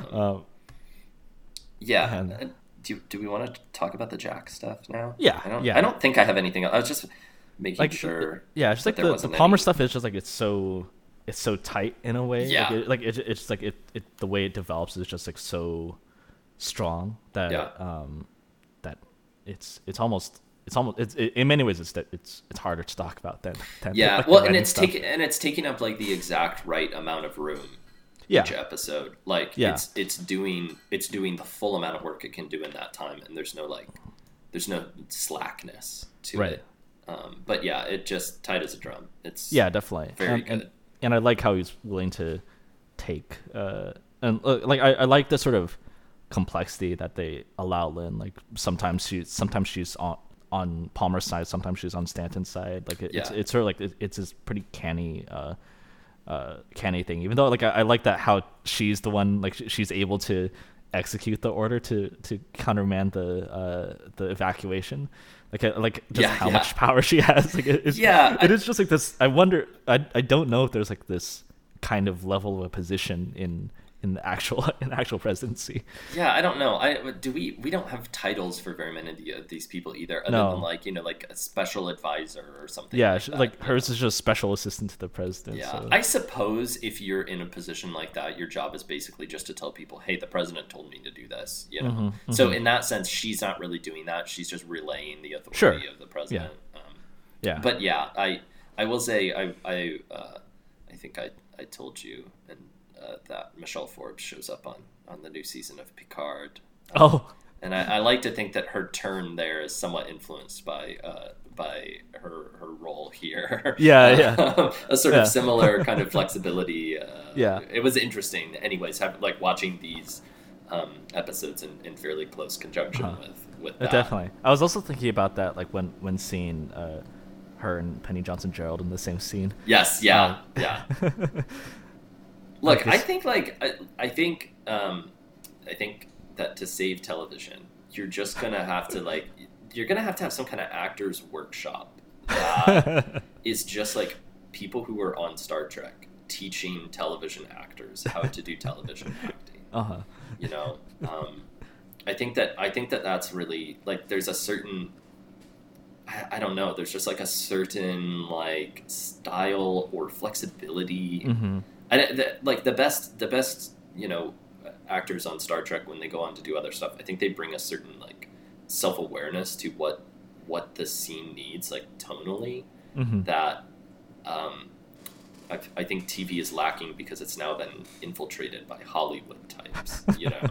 Do we want to talk about the Jack stuff now? Yeah. I don't think I have anything else. I was just making sure. Yeah, it's just like the Palmer stuff is just like it's so tight in a way. Yeah. It's like the way it develops is just like so strong that that it's almost in many ways it's harder to talk about than like well, and it's taking up like the exact right amount of room. Each episode, like it's doing the full amount of work it can do in that time, and there's no slackness to it. But yeah, it just tight as a drum. It's definitely very good. And I like how he's willing to take and like I like the sort of complexity that they allow Lynn. Like sometimes she's on Palmer's side, sometimes she's on Stanton's side. Like it's sort of like it's this pretty canny thing, even though like I like that how she's the one, like she's able to execute the order to countermand the evacuation, like how much power she has. Like it is just like this. I wonder, I don't know if there's like this kind of level of a position in the actual presidency. Yeah, I don't know. We don't have titles for very many of these people either, other than like, you know, like a special advisor or something. Yeah, like hers is just special assistant to the president. Yeah, so. I suppose if you're in a position like that, your job is basically just to tell people, hey, the president told me to do this, you know. So in that sense, she's not really doing that. She's just relaying the authority of the president. Yeah. But yeah, I I will say I think I told you and that Michelle Forbes shows up on the new season of Picard. Oh. And I like to think that her turn there is somewhat influenced by her role here. Yeah. A sort of similar kind of flexibility. Yeah. It was interesting. Anyways, like watching these episodes in fairly close conjunction with that. Definitely. I was also thinking about that, like when seeing her and Penny Johnson-Gerald in the same scene. Yes. Yeah. Yeah. Look, I think that to save television, you're just gonna have to have some kind of actors workshop that is just like people who are on Star Trek teaching television actors how to do television acting. You know, I think that that's really like there's a certain I don't know. There's just like a certain like style or flexibility. Like the best actors on Star Trek, when they go on to do other stuff, I think they bring a certain like self-awareness to what the scene needs, like tonally, that I think TV is lacking because it's now been infiltrated by Hollywood types,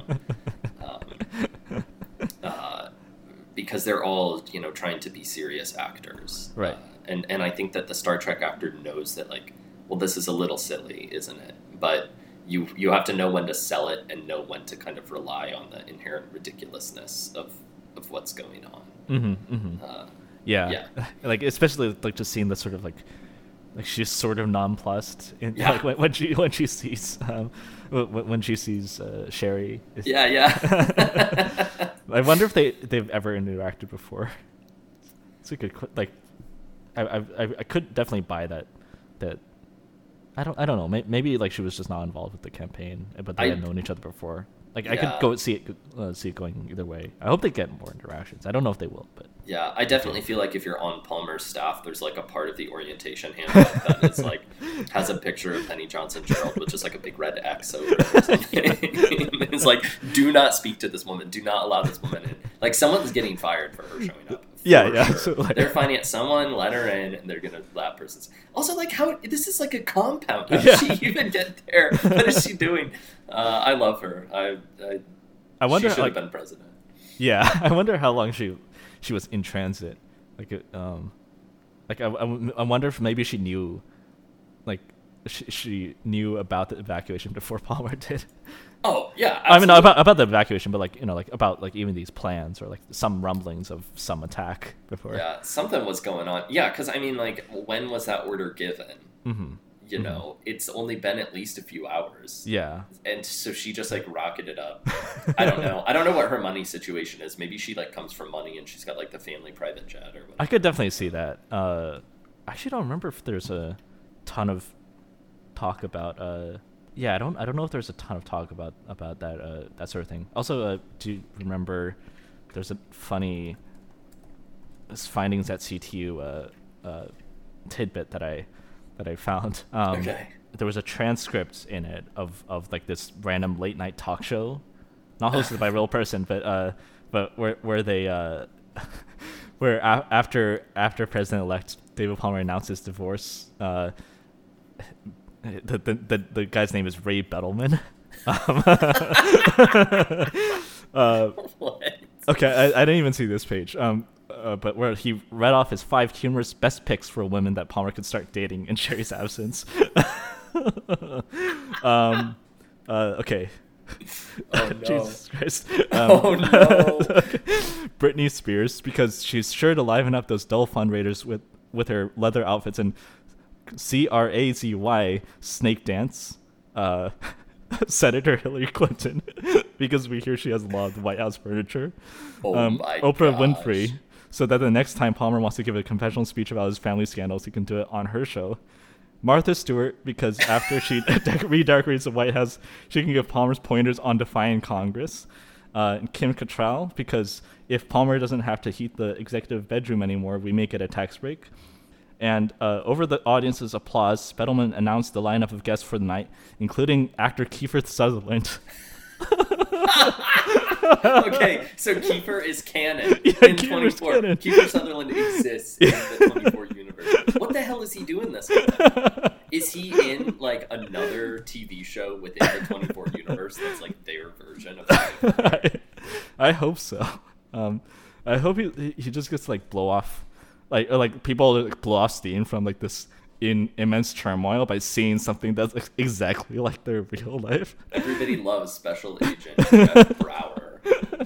because they're all trying to be serious actors, right? And I think that the Star Trek actor knows that, like, well, this is a little silly, isn't it? But you have to know when to sell it and know when to kind of rely on the inherent ridiculously of what's going on. Yeah. Like, especially like just seeing the sort of like she's sort of nonplussed like when she sees when she sees Sherry. I wonder if they've ever interacted before. It's a good like. I could definitely buy that. I don't know. Maybe like she was just not involved with the campaign, but they had known each other before. Like, I could go see it going either way. I hope they get more interactions. I don't know if they will, but yeah, I definitely feel like if you're on Palmer's staff, there's like a part of the orientation handbook that is like has a picture of Penny Johnson-Gerald with just like a big red X over it or something. It's like, do not speak to this woman. Do not allow this woman in. Like, someone's getting fired for her showing up. Yeah. Sure. So, like, they're finding it. Someone let her in, and they're gonna that person's. Also, like, how this is like a compound. How did she even get there? What is she doing? I love her. I wonder. She should have been president. Yeah, I wonder how long she was in transit. I wonder if maybe she knew, like, she knew about the evacuation before Palmer did. Oh yeah, absolutely. I mean, not about the evacuation, but like about like even these plans or like some rumblings of some attack before. Yeah, something was going on. Yeah, because I mean, like, when was that order given? You know, it's only been at least a few hours. Yeah, and so she just like rocketed up. I don't know what her money situation is. Maybe she like comes from money and she's got like the family private jet or whatever. I could definitely see that. I actually don't remember if there's a ton of talk about. Yeah, I don't know if there's a ton of talk about that sort of thing. Also, do you remember there's a funny findings at CTU tidbit that I found. Okay. There was a transcript in it of like this random late night talk show, not hosted by a real person, but where they where after President-elect David Palmer announced his divorce, the guy's name is Ray Bettleman. What? Okay, I didn't even see this page. But where he read off his 5 humorous best picks for women that Palmer could start dating in Sherry's absence. Okay. Oh no! Jesus Christ! Oh no! Britney Spears, because she's sure to liven up those dull fundraisers with her leather outfits and CRAZY snake dance. Senator Hillary Clinton, because we hear she has a lot of the White House furniture. Oh my Oprah gosh. Winfrey, so that the next time Palmer wants to give a confessional speech about his family scandals, he can do it on her show. Martha Stewart, because after she redecorates the White House, she can give Palmer's pointers on defying Congress. And Kim Cattrall, because if Palmer doesn't have to heat the executive bedroom anymore, we may get a tax break. And over the audience's applause, Bettleman announced the lineup of guests for the night, including actor Kiefer Sutherland. Okay, so Kiefer is canon in Kiefer's 24. canon. Kiefer Sutherland exists in the 24 universe. universe. What the hell is he doing this whole time? Is he in like another TV show within the 24 universe that's like their version of that? I hope so. I hope he just gets to like blow off, like people like, blow off steam from like this immense turmoil by seeing something that's exactly like their real life. Everybody loves Special Agent Jeff Brower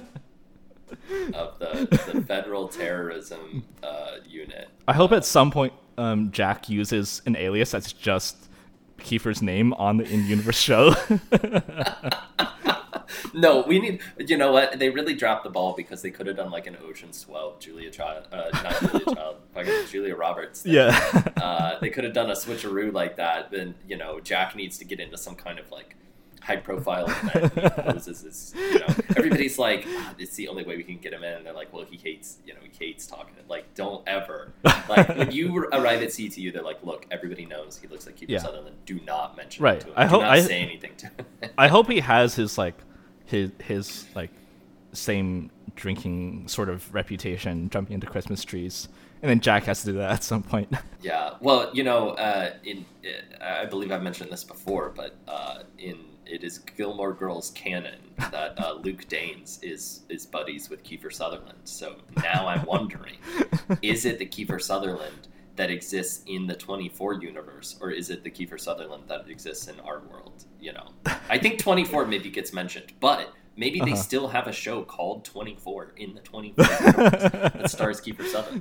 of the Federal Terrorism Unit. I hope at some point Jack uses an alias that's just Kiefer's name on the in-universe show. No, we need. You know what? They really dropped the ball because they could have done like an Ocean's 12, Julia Roberts. Thing. Yeah. They could have done a switcheroo like that. Then Jack needs to get into some kind of like high-profile event. He poses as, everybody's like, it's the only way we can get him in. And they're like, well, he hates talking. Like, don't ever. Like when you arrive at CTU, they're like, look, everybody knows he looks like Kiefer Sutherland. Do not mention it to him. Do not say anything to him. I hope he has his like. His like same drinking sort of reputation, jumping into Christmas trees, and then Jack has to do that at some point. Yeah, well, I believe I've mentioned this before, but it is Gilmore Girls canon that Luke Danes is buddies with Kiefer Sutherland. So now I'm wondering, is it the Kiefer Sutherland that exists in the 24 universe, or is it the Kiefer Sutherland that exists in our world? I think 24 maybe gets mentioned, but maybe they still have a show called 24 in the 24 universe that stars Kiefer Sutherland.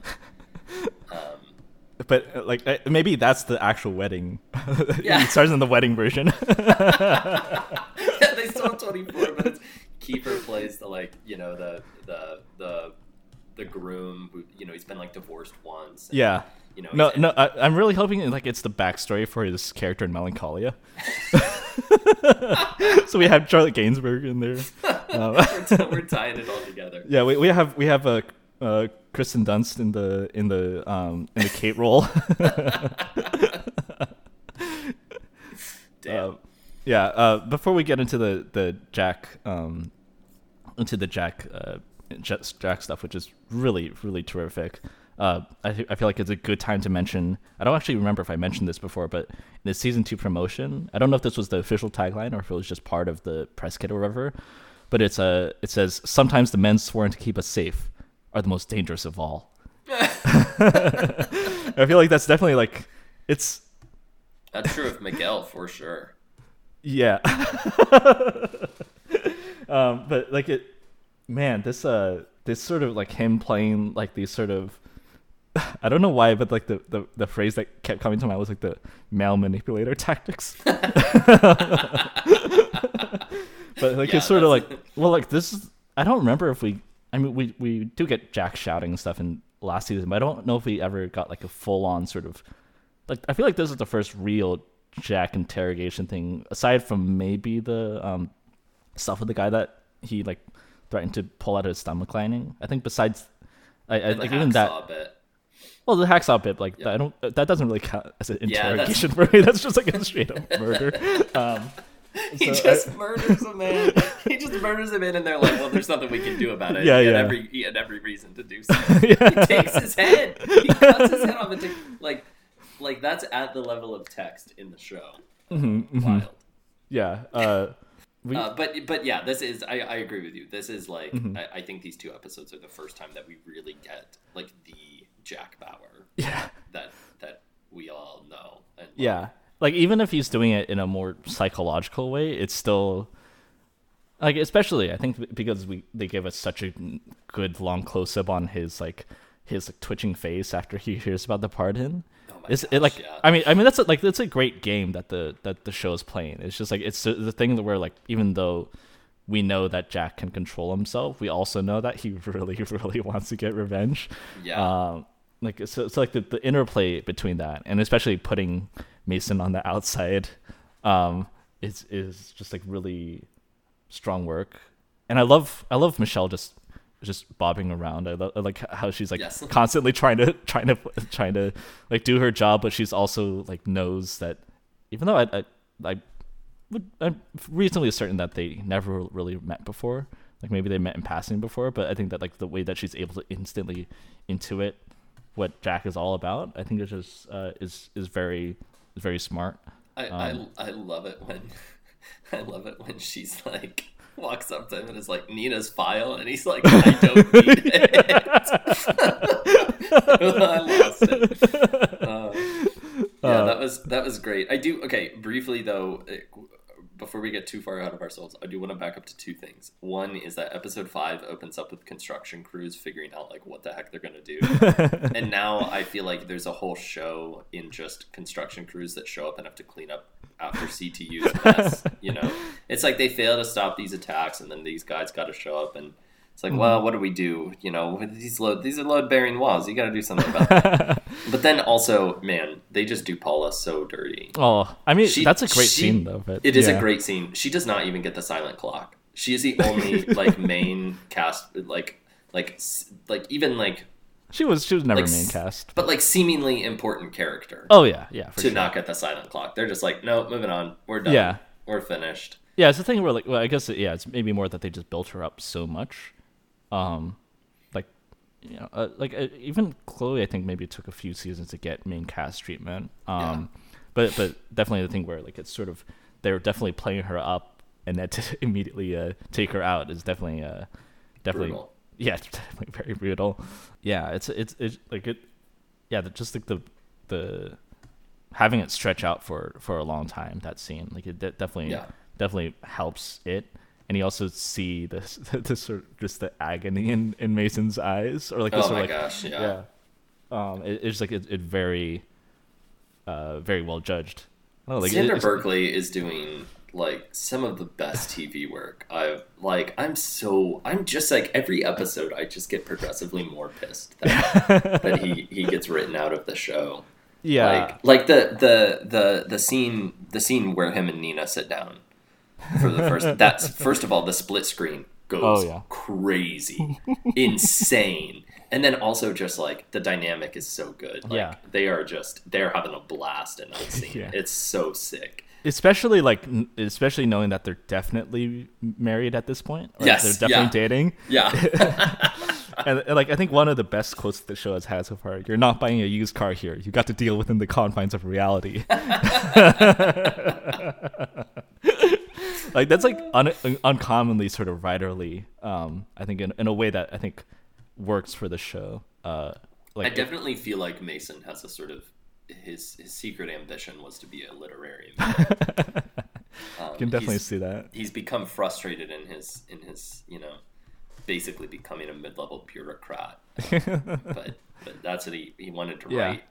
But like maybe that's the actual wedding. Yeah, it stars in the wedding version. Yeah, they still have 24, but it's Kiefer plays the groom who he's been like divorced once. And, yeah. I'm really hoping like it's the backstory for his character in Melancholia. So we have Charlotte Gainsbourg in there. We're tying it all together. Yeah, we have Kristen Dunst in the Kate role. Damn. Before we get into the Jack Jack stuff, which is really, really terrific. I feel like it's a good time to mention. I don't actually remember if I mentioned this before, but in the season 2 promotion, I don't know if this was the official tagline or if it was just part of the press kit or whatever. But it says, "Sometimes the men sworn to keep us safe are the most dangerous of all." I feel like that's definitely like it's. That's true of Miguel for sure. Yeah. But like it, man, this sort of like him playing like these sort of. I don't know why, but like the phrase that kept coming to mind was like the male manipulator tactics. But like it's sort of like, well, like this is, I don't remember if we do get Jack shouting and stuff in last season, but I don't know if we ever got like a full on sort of like, I feel like this is the first real Jack interrogation thing, aside from maybe the stuff with the guy that he like threatened to pull out his stomach lining. I think besides I like even that bit. Well, the hacksaw bit, like that doesn't really count as an interrogation for me. That's just like a straight up murder. He just murders a man. He just murders a man, and they're like, "Well, there's nothing we can do about it." He had every reason to do so. He takes his head. He cuts his head off and takes like that's at the level of text in the show. Wild. Yeah. But yeah, this is. I agree with you. This is like I think these 2 episodes are the first time that we really get like the Jack Bauer. Yeah. That we all know. And yeah. Like even if he's doing it in a more psychological way, it's still like, especially I think because they give us such a good long close up on his twitching face after he hears about the pardon. I mean that's a great game that the show is playing. It's just like it's the thing where like even though we know that Jack can control himself, we also know that he really, really wants to get revenge. Yeah. Like it's like the interplay between that, and especially putting Mason on the outside, is just like really strong work. And I love Michelle just bobbing around. I like how she's like constantly trying to like do her job, but she's also like knows that even though I'm reasonably certain that they never really met before. Like maybe they met in passing before, but I think that like the way that she's able to instantly intuit what Jack is all about. I think it's just is very smart. I love it when I love it when she's like walks up to him and is like, Nina's file, and he's like, I don't need it. I lost it. Yeah, that was great. I do briefly though. Before we get too far out of ourselves, I do want to back up to two things. One is that episode 5 opens up with construction crews figuring out like what the heck they're going to do. And now I feel like there's a whole show in just construction crews that show up and have to clean up after CTU's mess. It's like they fail to stop these attacks, and then these guys got to show up, and it's like, well, what do we do? These are load-bearing walls. You got to do something about that. But then also, man, they just do Paula so dirty. Oh, I mean, that's a great scene, though. But, it is a great scene. She does not even get the silent clock. She is the only like main cast, like even like she was never main cast, but like seemingly important character. Oh yeah, to not get the silent clock. They're just like, no, moving on. We're done. Yeah, we're finished. Yeah, it's the thing where like, well, I guess it's maybe more that they just built her up so much. Even Chloe, I think maybe it took a few seasons to get main cast treatment. But definitely the thing where like it's sort of they're definitely playing her up, and then to immediately take her out is definitely brutal. Yeah, it's definitely very brutal. Yeah, it's like it. Yeah, just like the having it stretch out for a long time, that scene, like it definitely helps it. And you also see the sort of just the agony in Mason's eyes, or like this sort of like, gosh, it's like it very very well judged. Sandra Berkeley is doing like some of the best TV work. I'm just like every episode I just get progressively more pissed that he gets written out of the show. Yeah, like the scene where him and Nina sit down for the first of all, the split screen goes crazy, insane. And then also just like the dynamic is so good. Like they're having a blast in that scene. Yeah. It's so sick. Especially knowing that they're definitely married at this point. Yes, they're definitely dating. Yeah. and like I think one of the best quotes the show has had so far: "You're not buying a used car here. You got to deal within the confines of reality." Like that's like uncommonly sort of writerly. I think in a way that I think works for the show. I definitely feel like Mason has a sort of his secret ambition was to be a literary man. You can definitely see that. He's become frustrated in his basically becoming a mid-level bureaucrat. But that's what he wanted to write,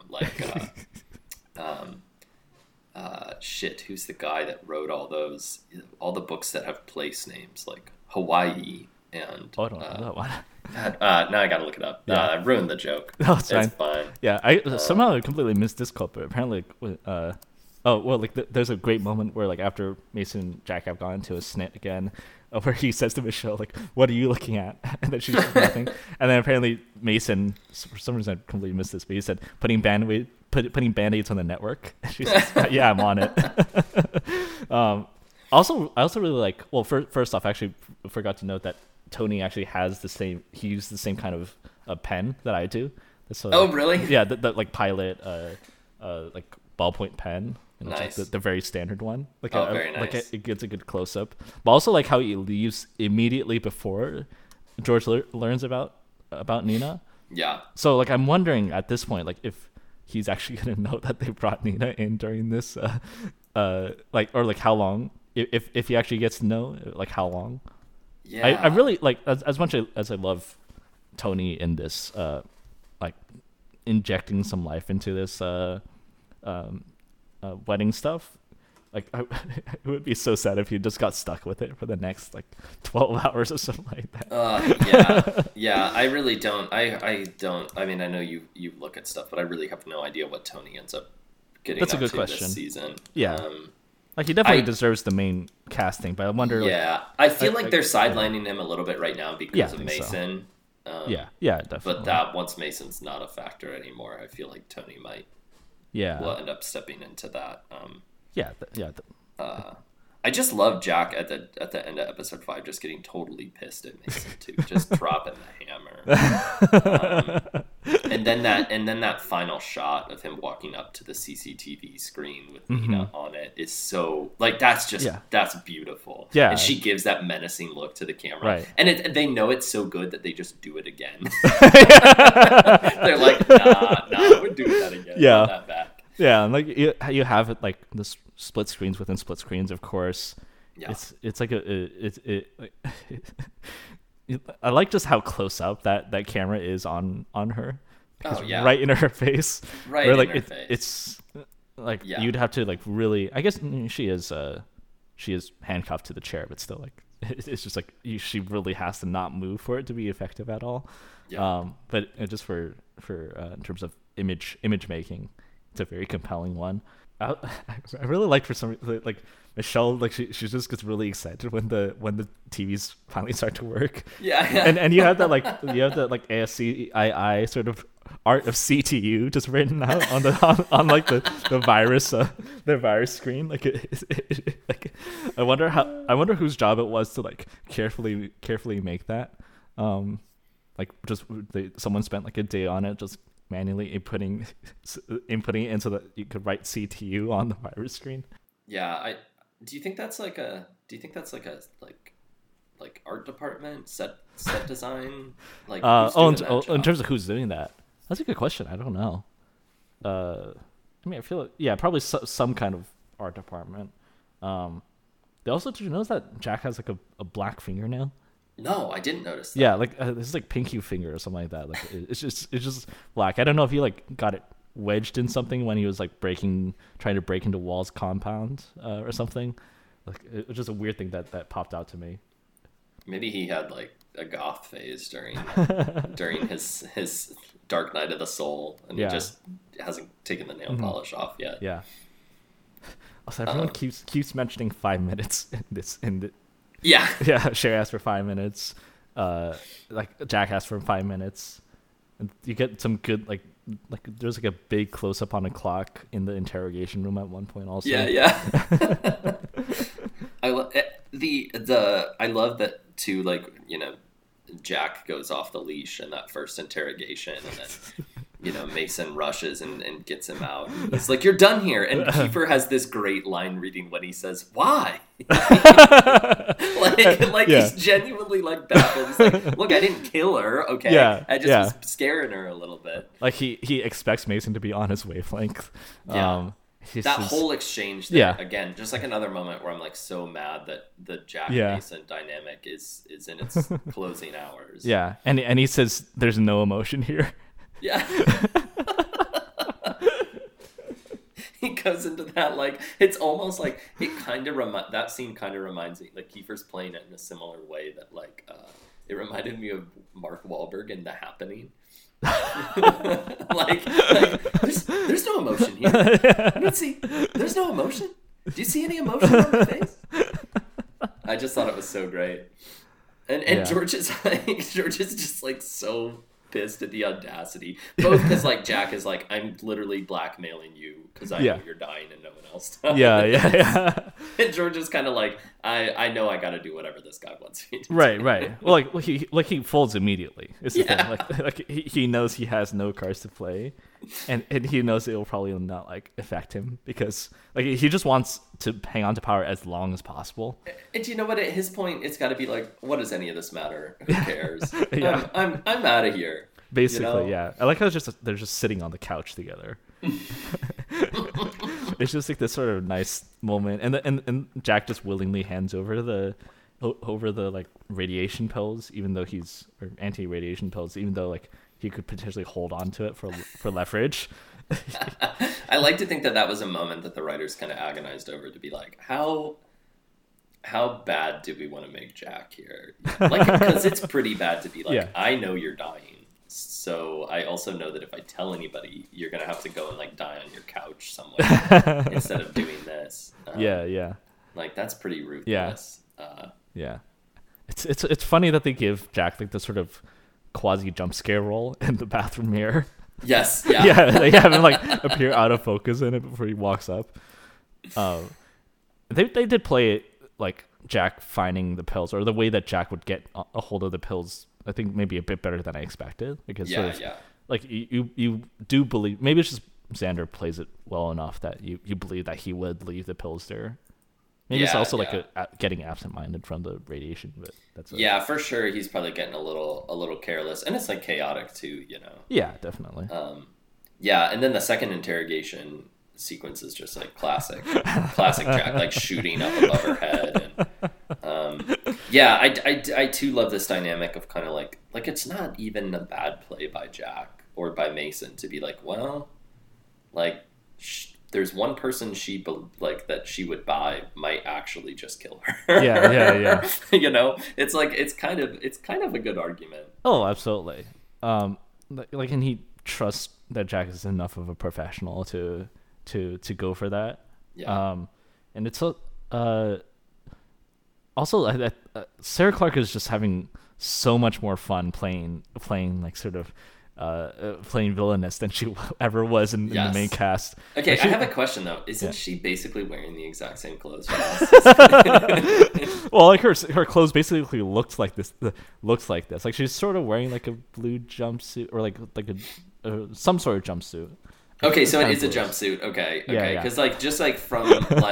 who's the guy that wrote all the books that have place names like Hawaii and I don't know that one. Now I gotta look it up. I ruined the joke. No, it's fine. Yeah, I somehow completely missed this clip, but apparently there's a great moment where like after Mason and Jack have gone into a snit again, where he says to Michelle like, "What are you looking at?" And then she's nothing. And then apparently Mason, for some reason I completely missed this, but he said putting band-aids on the network. She says, "Yeah, I'm on it." I also really like. Well, first off, actually forgot to note that Tony actually has he used the same kind of pen that I do. So, really? Yeah, the like Pilot like ballpoint pen. Nice. Like the very standard one. Like very nice. Like it gets a good close up. But also like how he leaves immediately before George learns about Nina. Yeah. So like I'm wondering at this point like if he's actually gonna know that they brought Nina in during this or how long if he actually gets to know like how long. Yeah. I really like as much as I love Tony in this like injecting some life into this wedding stuff. Like it would be so sad if he just got stuck with it for the next like 12 hours or something like that. Yeah. I really don't. I don't. I mean, I know you look at stuff, but I really have no idea what Tony ends up getting. That's a good question. This season. Yeah. Like he definitely deserves the main casting, but I wonder. Yeah, I feel like they're sidelining him a little bit right now because of Mason. So. Yeah, definitely. But that once Mason's not a factor anymore, I feel like Tony might. Yeah. Will end up stepping into that. I just love Jack at the end of episode 5, just getting totally pissed at Mason too, just dropping the hammer. and then that final shot of him walking up to the CCTV screen with Nina on it is so like that's beautiful. Yeah, and she gives that menacing look to the camera, right? And they know it's so good that they just do it again. They're like, nah, we're doing that again. Yeah, that back. Yeah, and like you have it like the split screens within split screens, of course. Yeah, it's like I like just how close up that camera is on her. Oh yeah, right in her face. Right where, in like, her face. It's like you'd have to like really. I guess she is handcuffed to the chair, but still like it's just like she really has to not move for it to be effective at all. Yeah. But just for in terms of image making, it's a very compelling one. I really like for some like Michelle, like she just gets really excited when the TVs finally start to work. Yeah. And you have that like ASCII sort of art of CTU just written out on the virus screen. Like like I wonder whose job it was to like carefully make that. Like just someone spent like a day on it just manually inputting it in so that you could write CTU on the virus screen. Yeah, do you think that's like a art department set design like in terms of who's doing that? That's a good question. I don't know. I mean, I feel like probably some kind of art department. They also, did you notice that Jack has like a black fingernail? No, I didn't notice that. Yeah, like this is like pinky finger or something like that. Like it's just black. I don't know if he like got it wedged in something when he was like trying to break into Wall's compound or something. Like it was just a weird thing that popped out to me. Maybe he had like a goth phase during his Dark Night of the Soul, and he just hasn't taken the nail polish off yet. Yeah. Also, everyone keeps mentioning 5 minutes in the. Yeah. Yeah, Sherry asked for 5 minutes. Like Jack asked for 5 minutes. And you get some good like there's like a big close up on a clock in the interrogation room at one point also. Yeah. I love that too, like, you know, Jack goes off the leash in that first interrogation, and then you know, Mason rushes and gets him out. It's like, you're done here. And Kiefer has this great line reading when he says, why? He's genuinely like baffled. He's like, look, I didn't kill her. Okay. Yeah, I just was scaring her a little bit. Like he expects Mason to be on his wavelength. Yeah. Whole exchange there, again, just like another moment where I'm like so mad that the Jack Mason dynamic is in its closing hours. Yeah. And he says there's no emotion here. Yeah. He goes into that, like, it's almost like it kind of that scene kind of reminds me, like, Kiefer's playing it in a similar way that, like, it reminded me of Mark Wahlberg in The Happening. like there's no emotion here. I mean, see, there's no emotion. Do you see any emotion on my face? I just thought it was so great. And George is just like so pissed at the audacity, both because like Jack is like, I'm literally blackmailing you because I know you're dying and no one else does. Yeah. And George is kind of like, I know I got to do whatever this guy wants me to do. Right. Well, he folds immediately. It's the thing. Like he knows he has no cards to play, and he knows it will probably not like affect him because like he just wants to hang on to power as long as possible. And you know what? At his point, it's got to be like, what does any of this matter? Who cares? I'm out of here. Basically, you know? Yeah. I like how they're just sitting on the couch together. It's just like this sort of nice moment, and Jack just willingly hands over the like radiation pills, even though or anti-radiation pills, even though like he could potentially hold on to it for leverage. I like to think that was a moment that the writers kind of agonized over, to be like, how bad do we want to make Jack here? Like, because it's pretty bad to be like, I know you're dying. So I also know that if I tell anybody, you're going to have to go and like die on your couch somewhere instead of doing this. Yeah. Like, that's pretty ruthless. Yeah. It's funny that they give Jack like the sort of quasi jump scare role in the bathroom mirror. Yes. Yeah. Yeah. They have him like appear out of focus in it before he walks up. They did play it like Jack finding the pills, or the way that Jack would get a hold of the pills, I think maybe a bit better than I expected, because like you do believe, maybe it's just Xander plays it well enough that you believe that he would leave the pills there. Maybe it's also like getting absent-minded from the radiation, but that's yeah, for sure. He's probably getting a little careless, and it's like chaotic too, you know. Yeah, definitely. Yeah, and then the second interrogation sequence is just like classic Jack, like shooting up above her head. And yeah, I too love this dynamic of kind of like it's not even a bad play by Jack or by Mason to be like, well, like there's one person that she would buy might actually just kill her. Yeah. You know, it's like it's kind of a good argument. Oh, absolutely. Like, and he trusts that Jack is enough of a professional to go for that. Yeah. And it's also Sarah Clark is just having so much more fun playing like sort of playing villainous than she ever was in the main cast. Okay, I have a question though. Isn't she basically wearing the exact same clothes from us? Well, like her clothes basically looks like this. Like she's sort of wearing like a blue jumpsuit or like some sort of jumpsuit. Okay, so it is a jumpsuit. Okay, because like just like from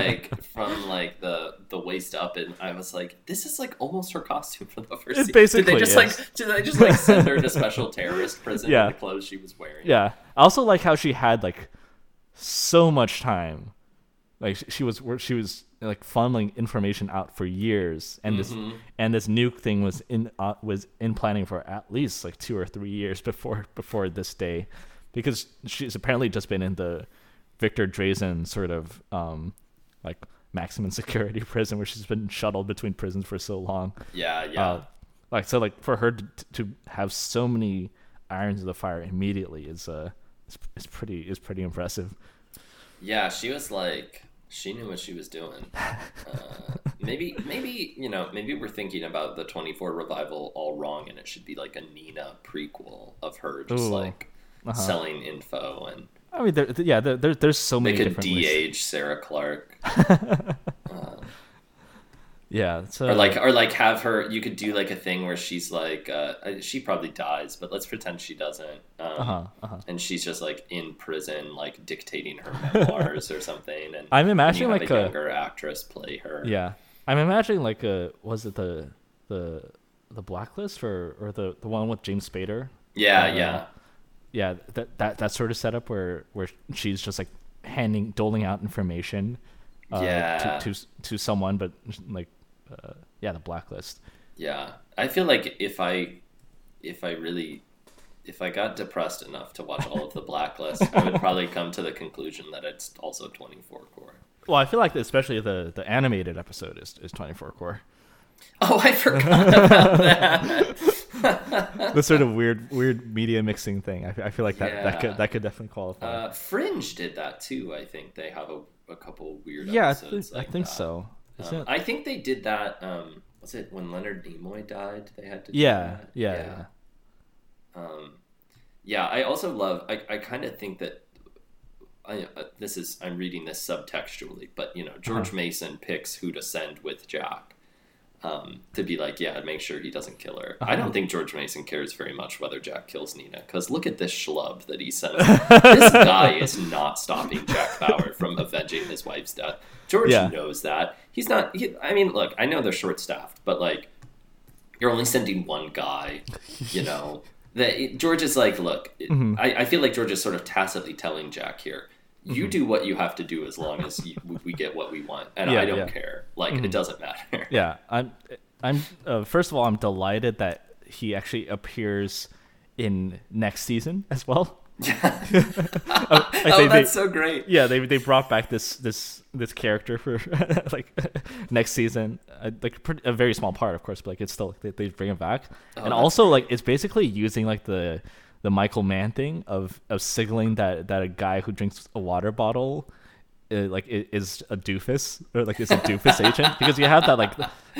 the waist up, and I was like, this is like almost her costume from the first season. Basically, did they just like send her to special terrorist prison in the clothes she was wearing? Yeah. I also like how she had like so much time, like she was like funneling information out for years, and this nuke thing was in planning for at least like 2 or 3 years before this day. Because she's apparently just been in the Victor Drazen sort of like maximum security prison where she's been shuttled between prisons for so long. Yeah. Like for her to have so many irons in the fire immediately is pretty impressive. Yeah, she was like, she knew what she was doing. Maybe we're thinking about the 24 revival all wrong, and it should be like a Nina prequel of her just selling info. And I mean, there's so many different ways. They could de-age Sarah Clark. Yeah, so or like have her. You could do like a thing where she's like, she probably dies, but let's pretend she doesn't. And she's just like in prison, like dictating her memoirs or something. And I'm imagining like a younger actress play her. Yeah, I'm imagining like was it the Blacklist or the one with James Spader? Yeah. Yeah, that sort of setup where she's just like doling out information to someone, but like the Blacklist. Yeah, I feel like if I got depressed enough to watch all of the Blacklist, I would probably come to the conclusion that it's also 24 core. Well, I feel like especially the animated episode is 24 core. Oh, I forgot about that. The sort of weird media mixing thing. I feel like that could definitely qualify. Fringe did that too. I think they have a couple weird episodes. I think so. I think they did that. Was it when Leonard Nimoy died? They had to. Yeah. I also love. I kind of think that. I'm reading this subtextually, but George Mason picks who to send with Jack. To be like, make sure he doesn't kill her. I don't think George Mason cares very much whether Jack kills Nina, because look at this schlub that he sends. This guy is not stopping Jack Bauer from avenging his wife's death. George knows that. He's not. Look, I know they're short-staffed, but like, you're only sending one guy. George is like, look, I feel like George is sort of tacitly telling Jack here, you do what you have to do as long as we get what we want, and I don't care. Like, it doesn't matter. Yeah, I'm first of all, I'm delighted that he actually appears in next season as well. That's so great. Yeah, they brought back this character for like next season, a very small part, of course, but like it's still they bring him back, and also great. Like it's basically using like the Michael Mann thing of signaling that a guy who drinks a water bottle is a doofus, or like is a doofus agent, because you have that like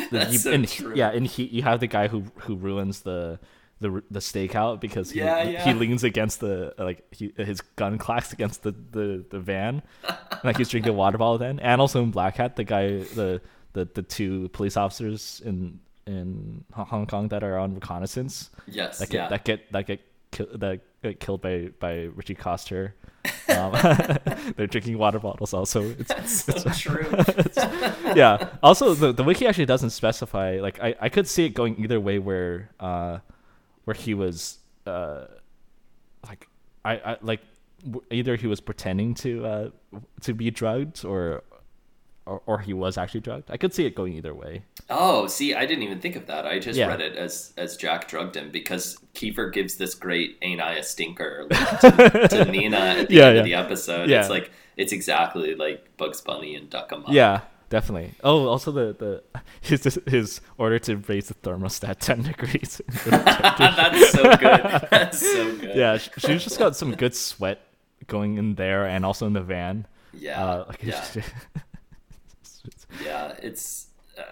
you have the guy who ruins the stakeout because he leans against his gun clacks against the van, like he's drinking a water bottle then. And also in Black Hat, the guy the two police officers in Hong Kong that are on reconnaissance, that get that got killed by Richie Coster. They're drinking water bottles also. That's so true. Yeah. Also, the wiki actually doesn't specify. Like, I could see it going either way, where he was like I like either he was pretending to be drugged, or he was actually drugged. I could see it going either way. Oh, see, I didn't even think of that. I just Yeah. read it as Jack drugged him, because Kiefer gives this great "Ain't I a Stinker" to Nina at the end of the episode. Yeah. It's like, it's exactly like Bugs Bunny and Duck 'Em Up. Yeah, definitely. Oh, also the his order to raise the thermostat 10 degrees. That's so good. That's so good. Yeah, she's just got some good sweat going in there, and also in the van. Yeah. Yeah. Yeah, it's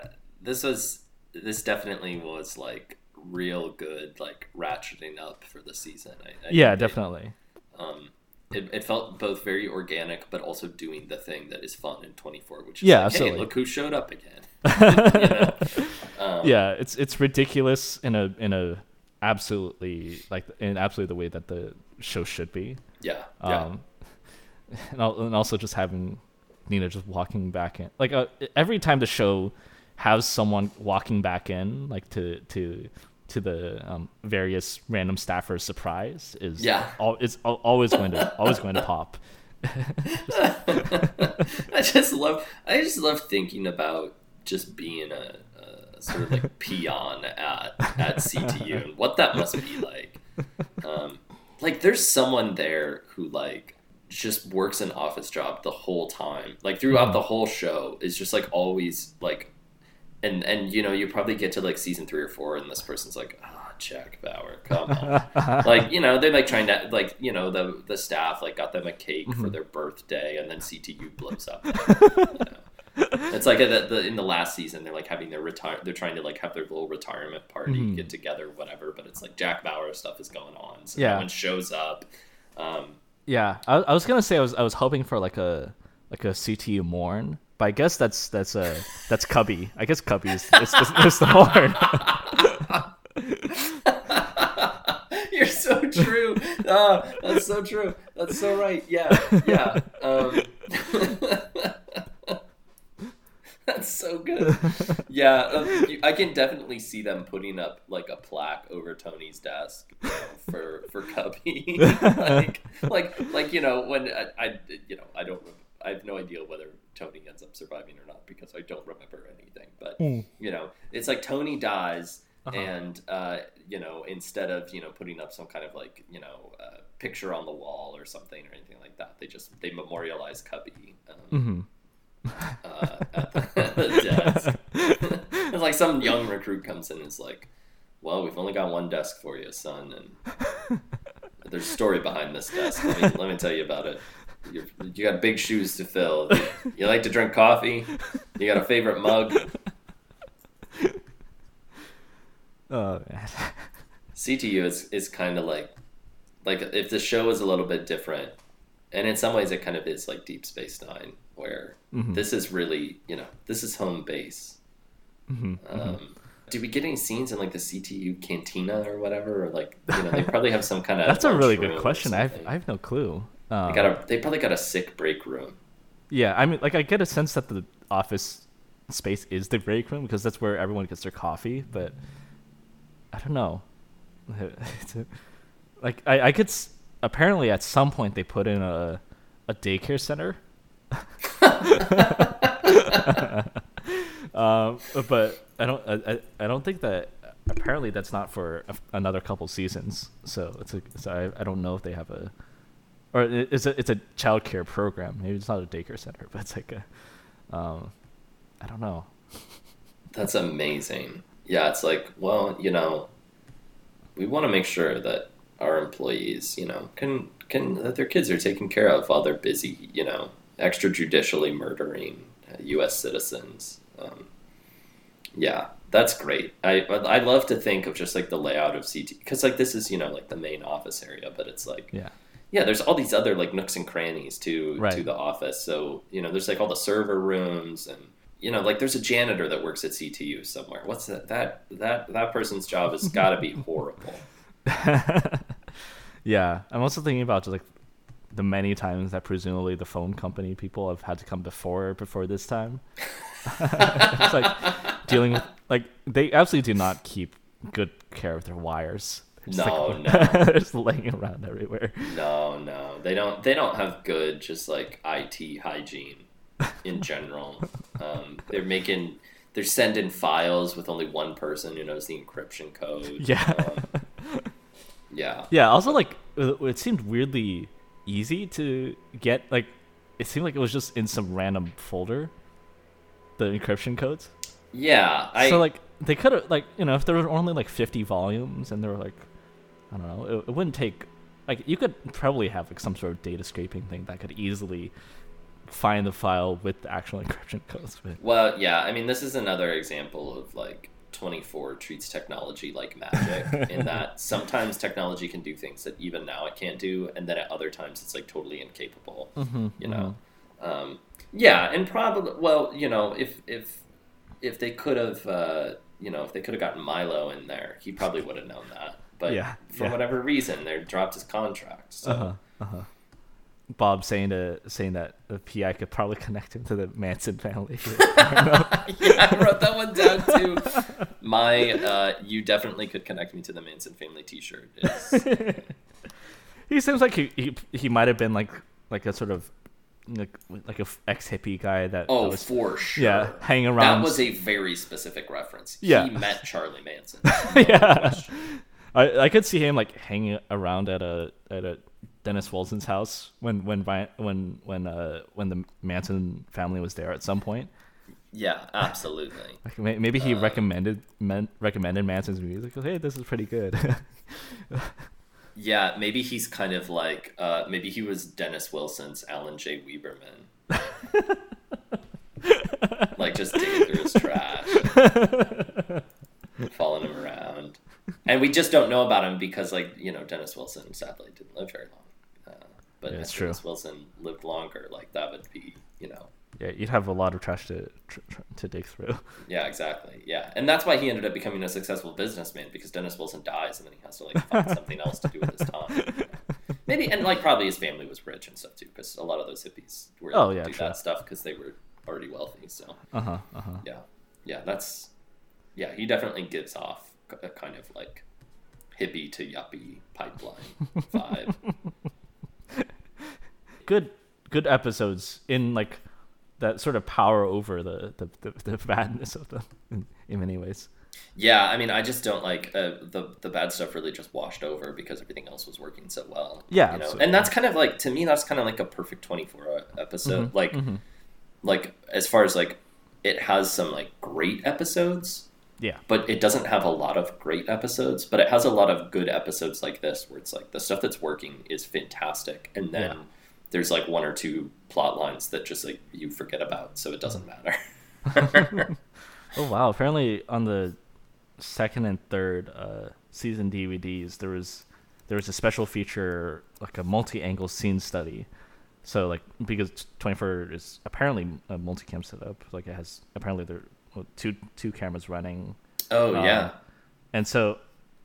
this definitely was like real good, like ratcheting up for the season. Yeah, definitely. It felt both very organic, but also doing the thing that is fun in 24, which is Yeah, like, absolutely. hey, look who showed up again. Yeah, it's ridiculous in a absolutely the way that the show should be. Yeah. And also just having Nina just walking back in, like every time the show has someone walking back in, like to the various random staffers' surprise, is it's always going to pop. I just love thinking about just being a sort of like peon at CTU and what that must be like. Like, there's someone there who like just works an office job the whole time, like throughout the whole show, is just like always like, and you know, you probably get to like season 3 or 4 and this person's like, Jack Bauer, come on. Like, you know, they're like trying to, like, you know, the staff like got them a cake for their birthday, and then CTU blows up. You know? It's like in the last season, they're like having their they're trying to like have their little retirement party, get together, whatever, but it's like Jack Bauer stuff is going on, so no one shows up. Yeah, I was gonna say I was hoping for like a CTU Morn, but I guess that's Cubby. I guess Cubby is the Morn. You're so true. That's so true. That's so right. Yeah. That's so good. Yeah, I can definitely see them putting up like a plaque over Tony's desk, you know, for Cubby. like you know, when I have no idea whether Tony ends up surviving or not, because I don't remember anything. But you know, it's like Tony dies, and you know, instead of, you know, putting up some kind of like, you know, picture on the wall or something or anything like that, they memorialize Cubby. At the desk. It's like some young recruit comes in and is like, well, we've only got one desk for you, son, and there's a story behind this desk. Let me tell you about it. You got big shoes to fill. You like to drink coffee? You got a favorite mug? Oh man. CTU is kind of like if the show is a little bit different, and in some ways it kind of is like Deep Space Nine, where this is really, you know, this is home base. Do we get any scenes in like the CTU cantina or whatever, or like, you know, they probably have some kind of that's a really good question. I have no clue. They probably got a sick break room. Yeah, I mean, like, I get a sense that the office space is the break room, because that's where everyone gets their coffee, but I don't know. Like, I could apparently at some point they put in a daycare center. But I don't think that, apparently that's not for another couple seasons, so I don't know if they have it's a child care program. Maybe it's not a daycare center, but it's like I don't know. That's amazing. Yeah, it's like, well, you know, we want to make sure that our employees, you know, can that their kids are taken care of while they're busy, you know, extrajudicially murdering U.S. citizens. Yeah, that's great. I love to think of just like the layout of CT, because like this is, you know, like the main office area, but it's like there's all these other like nooks and crannies to the office. So, you know, there's like all the server rooms, and, you know, like there's a janitor that works at CTU somewhere. What's that person's job has got to be horrible. Yeah, I'm also thinking about just like the many times that presumably the phone company people have had to come before this time. It's like dealing with like they absolutely do not keep good care of their wires. It's No, like, no. they're just laying around everywhere. No, no, they don't have good just like IT hygiene in general. They're sending files with only one person who knows the encryption code. Yeah. Yeah, Yeah, also like it seemed weirdly easy to get like it seemed like it was just in some random folder, the encryption codes. yeah. So like they could have like, if there were only like 50 volumes and there were like I don't know, it wouldn't take like you could probably have like some sort of data scraping thing that could easily find the file with the actual encryption codes. But Well, yeah. I mean, this is another example of like 24 treats technology like magic in that sometimes technology can do things that even now it can't do, and then at other times it's like totally incapable. You know. Yeah, and probably well, if they could have if they could have gotten Milo in there, he probably would have known that. But Yeah, for yeah. whatever reason, they dropped his contract. So Bob saying that the PI could probably connect him to the Manson family. yeah, I wrote that one down too. My you definitely could connect me to the Manson family T-shirt. He seems like he might have been like a sort of like a ex hippie guy that was For sure. yeah hanging around. That was a very specific reference. Yeah. He met Charlie Manson. Yeah. I could see him like hanging around at a Dennis Wilson's house when the Manson family was there at some point. Yeah, absolutely. Like maybe he recommended Manson's music. Like, hey, this is pretty good. Yeah, maybe he's kind of like maybe he was Dennis Wilson's Alan J. Lieberman. Like just digging through his trash, following him around. And we just don't know about him because Dennis Wilson sadly didn't live very long. But Yeah, if it's true. Dennis Wilson lived longer, like that would be, Yeah, you'd have a lot of trash to dig through. Yeah, exactly. Yeah, and that's why he ended up becoming a successful businessman, because Dennis Wilson dies and then he has to find something else to do with his time. Maybe, and probably his family was rich and stuff too, because a lot of those hippies were able to do true. that stuff because they were already wealthy. So yeah, he definitely gives off a kind of like hippie to yuppie pipeline vibe. Good episodes in like that sort of power over the badness of them in many ways. Yeah, I mean, I just don't like the bad stuff really just washed over because everything else was working so well. Yeah, absolutely. And that's kind of like, to me, that's kind of like a perfect 24 episode. Like as far as like it has some like great episodes, Yeah, but it doesn't have a lot of great episodes. But it has a lot of good episodes like this, where it's like the stuff that's working is fantastic, and then there's like one or two plot lines that just like you forget about, so it doesn't matter. Oh wow! Apparently, on the second and third season DVDs, there was a special feature, like a multi-angle scene study. So like, because 24 is apparently a multi-cam setup, like it has apparently there are two cameras running. Oh yeah. And so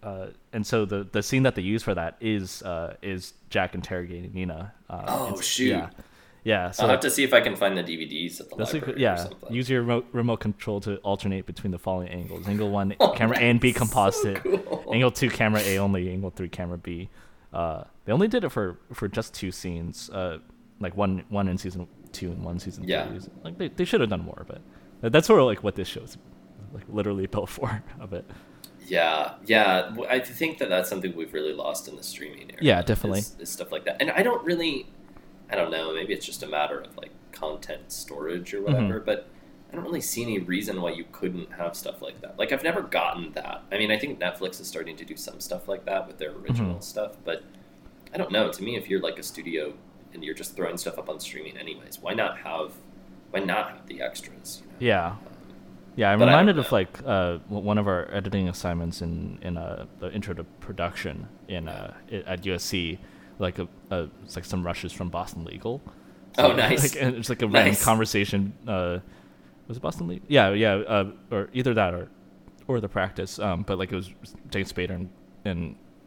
the scene that they use for that is Jack interrogating Nina. Shoot. Yeah. So I'll have to see if I can find the DVDs at the library or something. Use your remote control to alternate between the following angles: angle 1, camera A and B composite; so cool. angle 2, camera A only; angle 3, camera B. They only did it for just two scenes, like one in season 2 and one season 3. Like they should have done more, but that's sort of like what this show's like literally built for a bit. Yeah. I think that's something we've really lost in the streaming area. Yeah, definitely. Is stuff like that, and I don't know, maybe it's just a matter of like content storage or whatever, but I don't really see any reason why you couldn't have stuff like that. Like, I've never gotten that. I mean, I think Netflix is starting to do some stuff like that with their original stuff, but I don't know. To me, if you're like a studio and you're just throwing stuff up on streaming anyways, why not have the extras? Yeah. Yeah, I'm reminded of like one of our editing assignments in the intro to production at USC. Like it's like some rushes from Boston Legal. So, nice. And it's like a random conversation. Was it Boston Legal? Yeah. Or either that or The Practice. But like it was James Spader and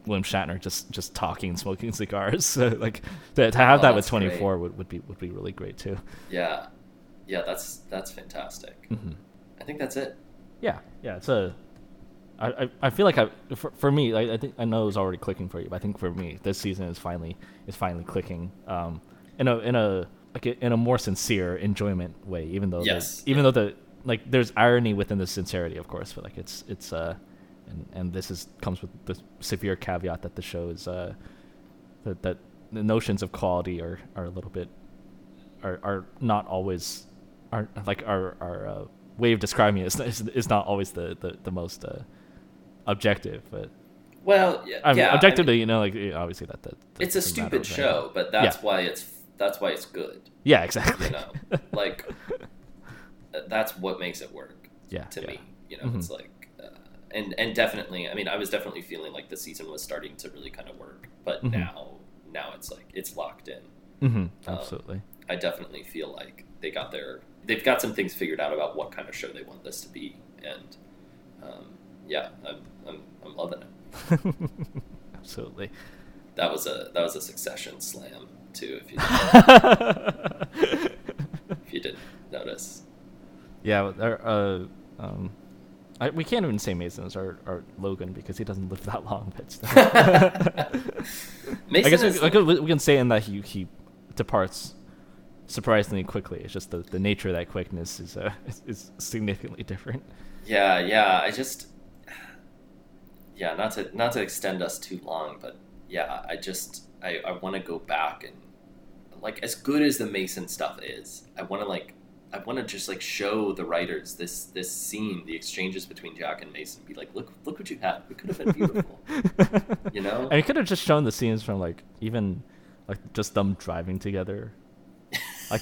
William Shatner just talking and smoking cigars. So like to have that with 24 would be really great too. Yeah, that's fantastic. Mm-hmm. I think that's it. Yeah, it's a. I feel like for me, I think I know it was already clicking for you, but I think for me this season is finally clicking. In a more sincere enjoyment way, even though there's irony within the sincerity, of course, but like it's and this comes with the severe caveat that the show is that the notions of quality are a little bit are not always our way of describing it is not always the most objective, but objectively, obviously that it's a stupid show, but that's why it's good. Yeah, exactly. Like that's what makes it work. To me, mm-hmm. It's like, and definitely, I mean, I was definitely feeling like the season was starting to really kind of work, but mm-hmm. now it's like it's locked in. Mm-hmm. Absolutely. I definitely feel like they've got some things figured out about what kind of show they want this to be, and I'm loving it. Absolutely. That was a Succession slam too, if you didn't notice. Yeah, we can't even say Mason's or Logan because he doesn't live that long. But I guess we can say in that he departs surprisingly quickly. It's just the nature of that quickness is significantly different. Yeah. Not to extend us too long, but yeah, I want to go back and like as good as the Mason stuff is, I want to just like show the writers this scene, the exchanges between Jack and Mason. Be like, look what you had. It could have been beautiful. And you could have just shown the scenes from like even like just them driving together. Like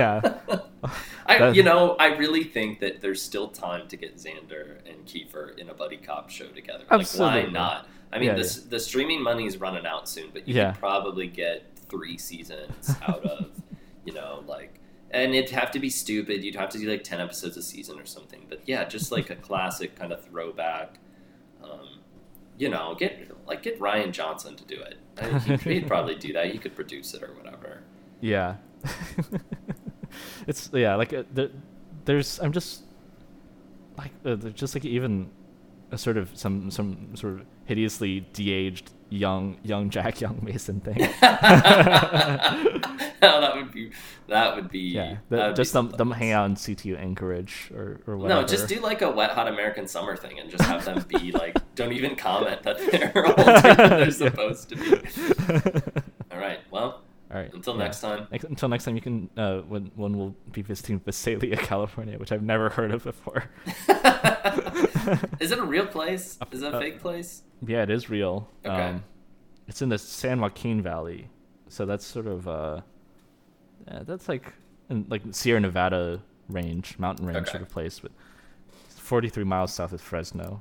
I really think that there's still time to get Xander and Kiefer in a buddy cop show together. Absolutely. Like, why not? I mean, the streaming money is running out soon, but you could probably get 3 seasons out of, and it'd have to be stupid. You'd have to do like 10 episodes a season or something. But yeah, just like a classic kind of throwback. Get Ryan Johnson to do it. He'd probably do that. He could produce it or whatever. Yeah. It's there's I'm just like there's just like even a sort of some sort of hideously de-aged young Jack, young Mason thing. That would be just them hang out in CTU Anchorage or whatever. No, just do like a Wet Hot American Summer thing and just have them be like, don't even comment that they're older than they're supposed to be. All right, well. All right. Until next time. Until next time, you can when we'll be visiting Visalia, California, which I've never heard of before. Is it a real place? Is it a fake place? Yeah, it is real. Okay. It's in the San Joaquin Valley, so that's sort of that's like in like Sierra Nevada mountain range sort of place, but it's 43 miles south of Fresno.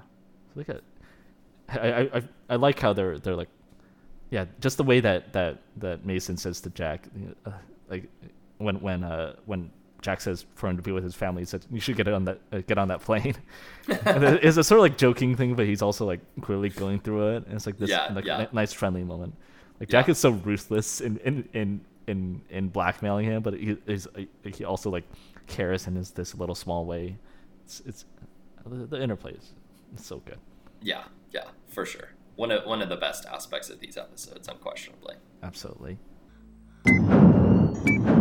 I like how they're like. Yeah, just the way that Mason says to Jack, like when Jack says for him to be with his family, he said you should get on that plane. It's a sort of like joking thing, but he's also like clearly going through it, and it's like this nice friendly moment. Like Jack is so ruthless in blackmailing him, but he also like cares in this little small way. It's the interplay is so good. Yeah, for sure. One of the best aspects of these episodes, unquestionably. Absolutely.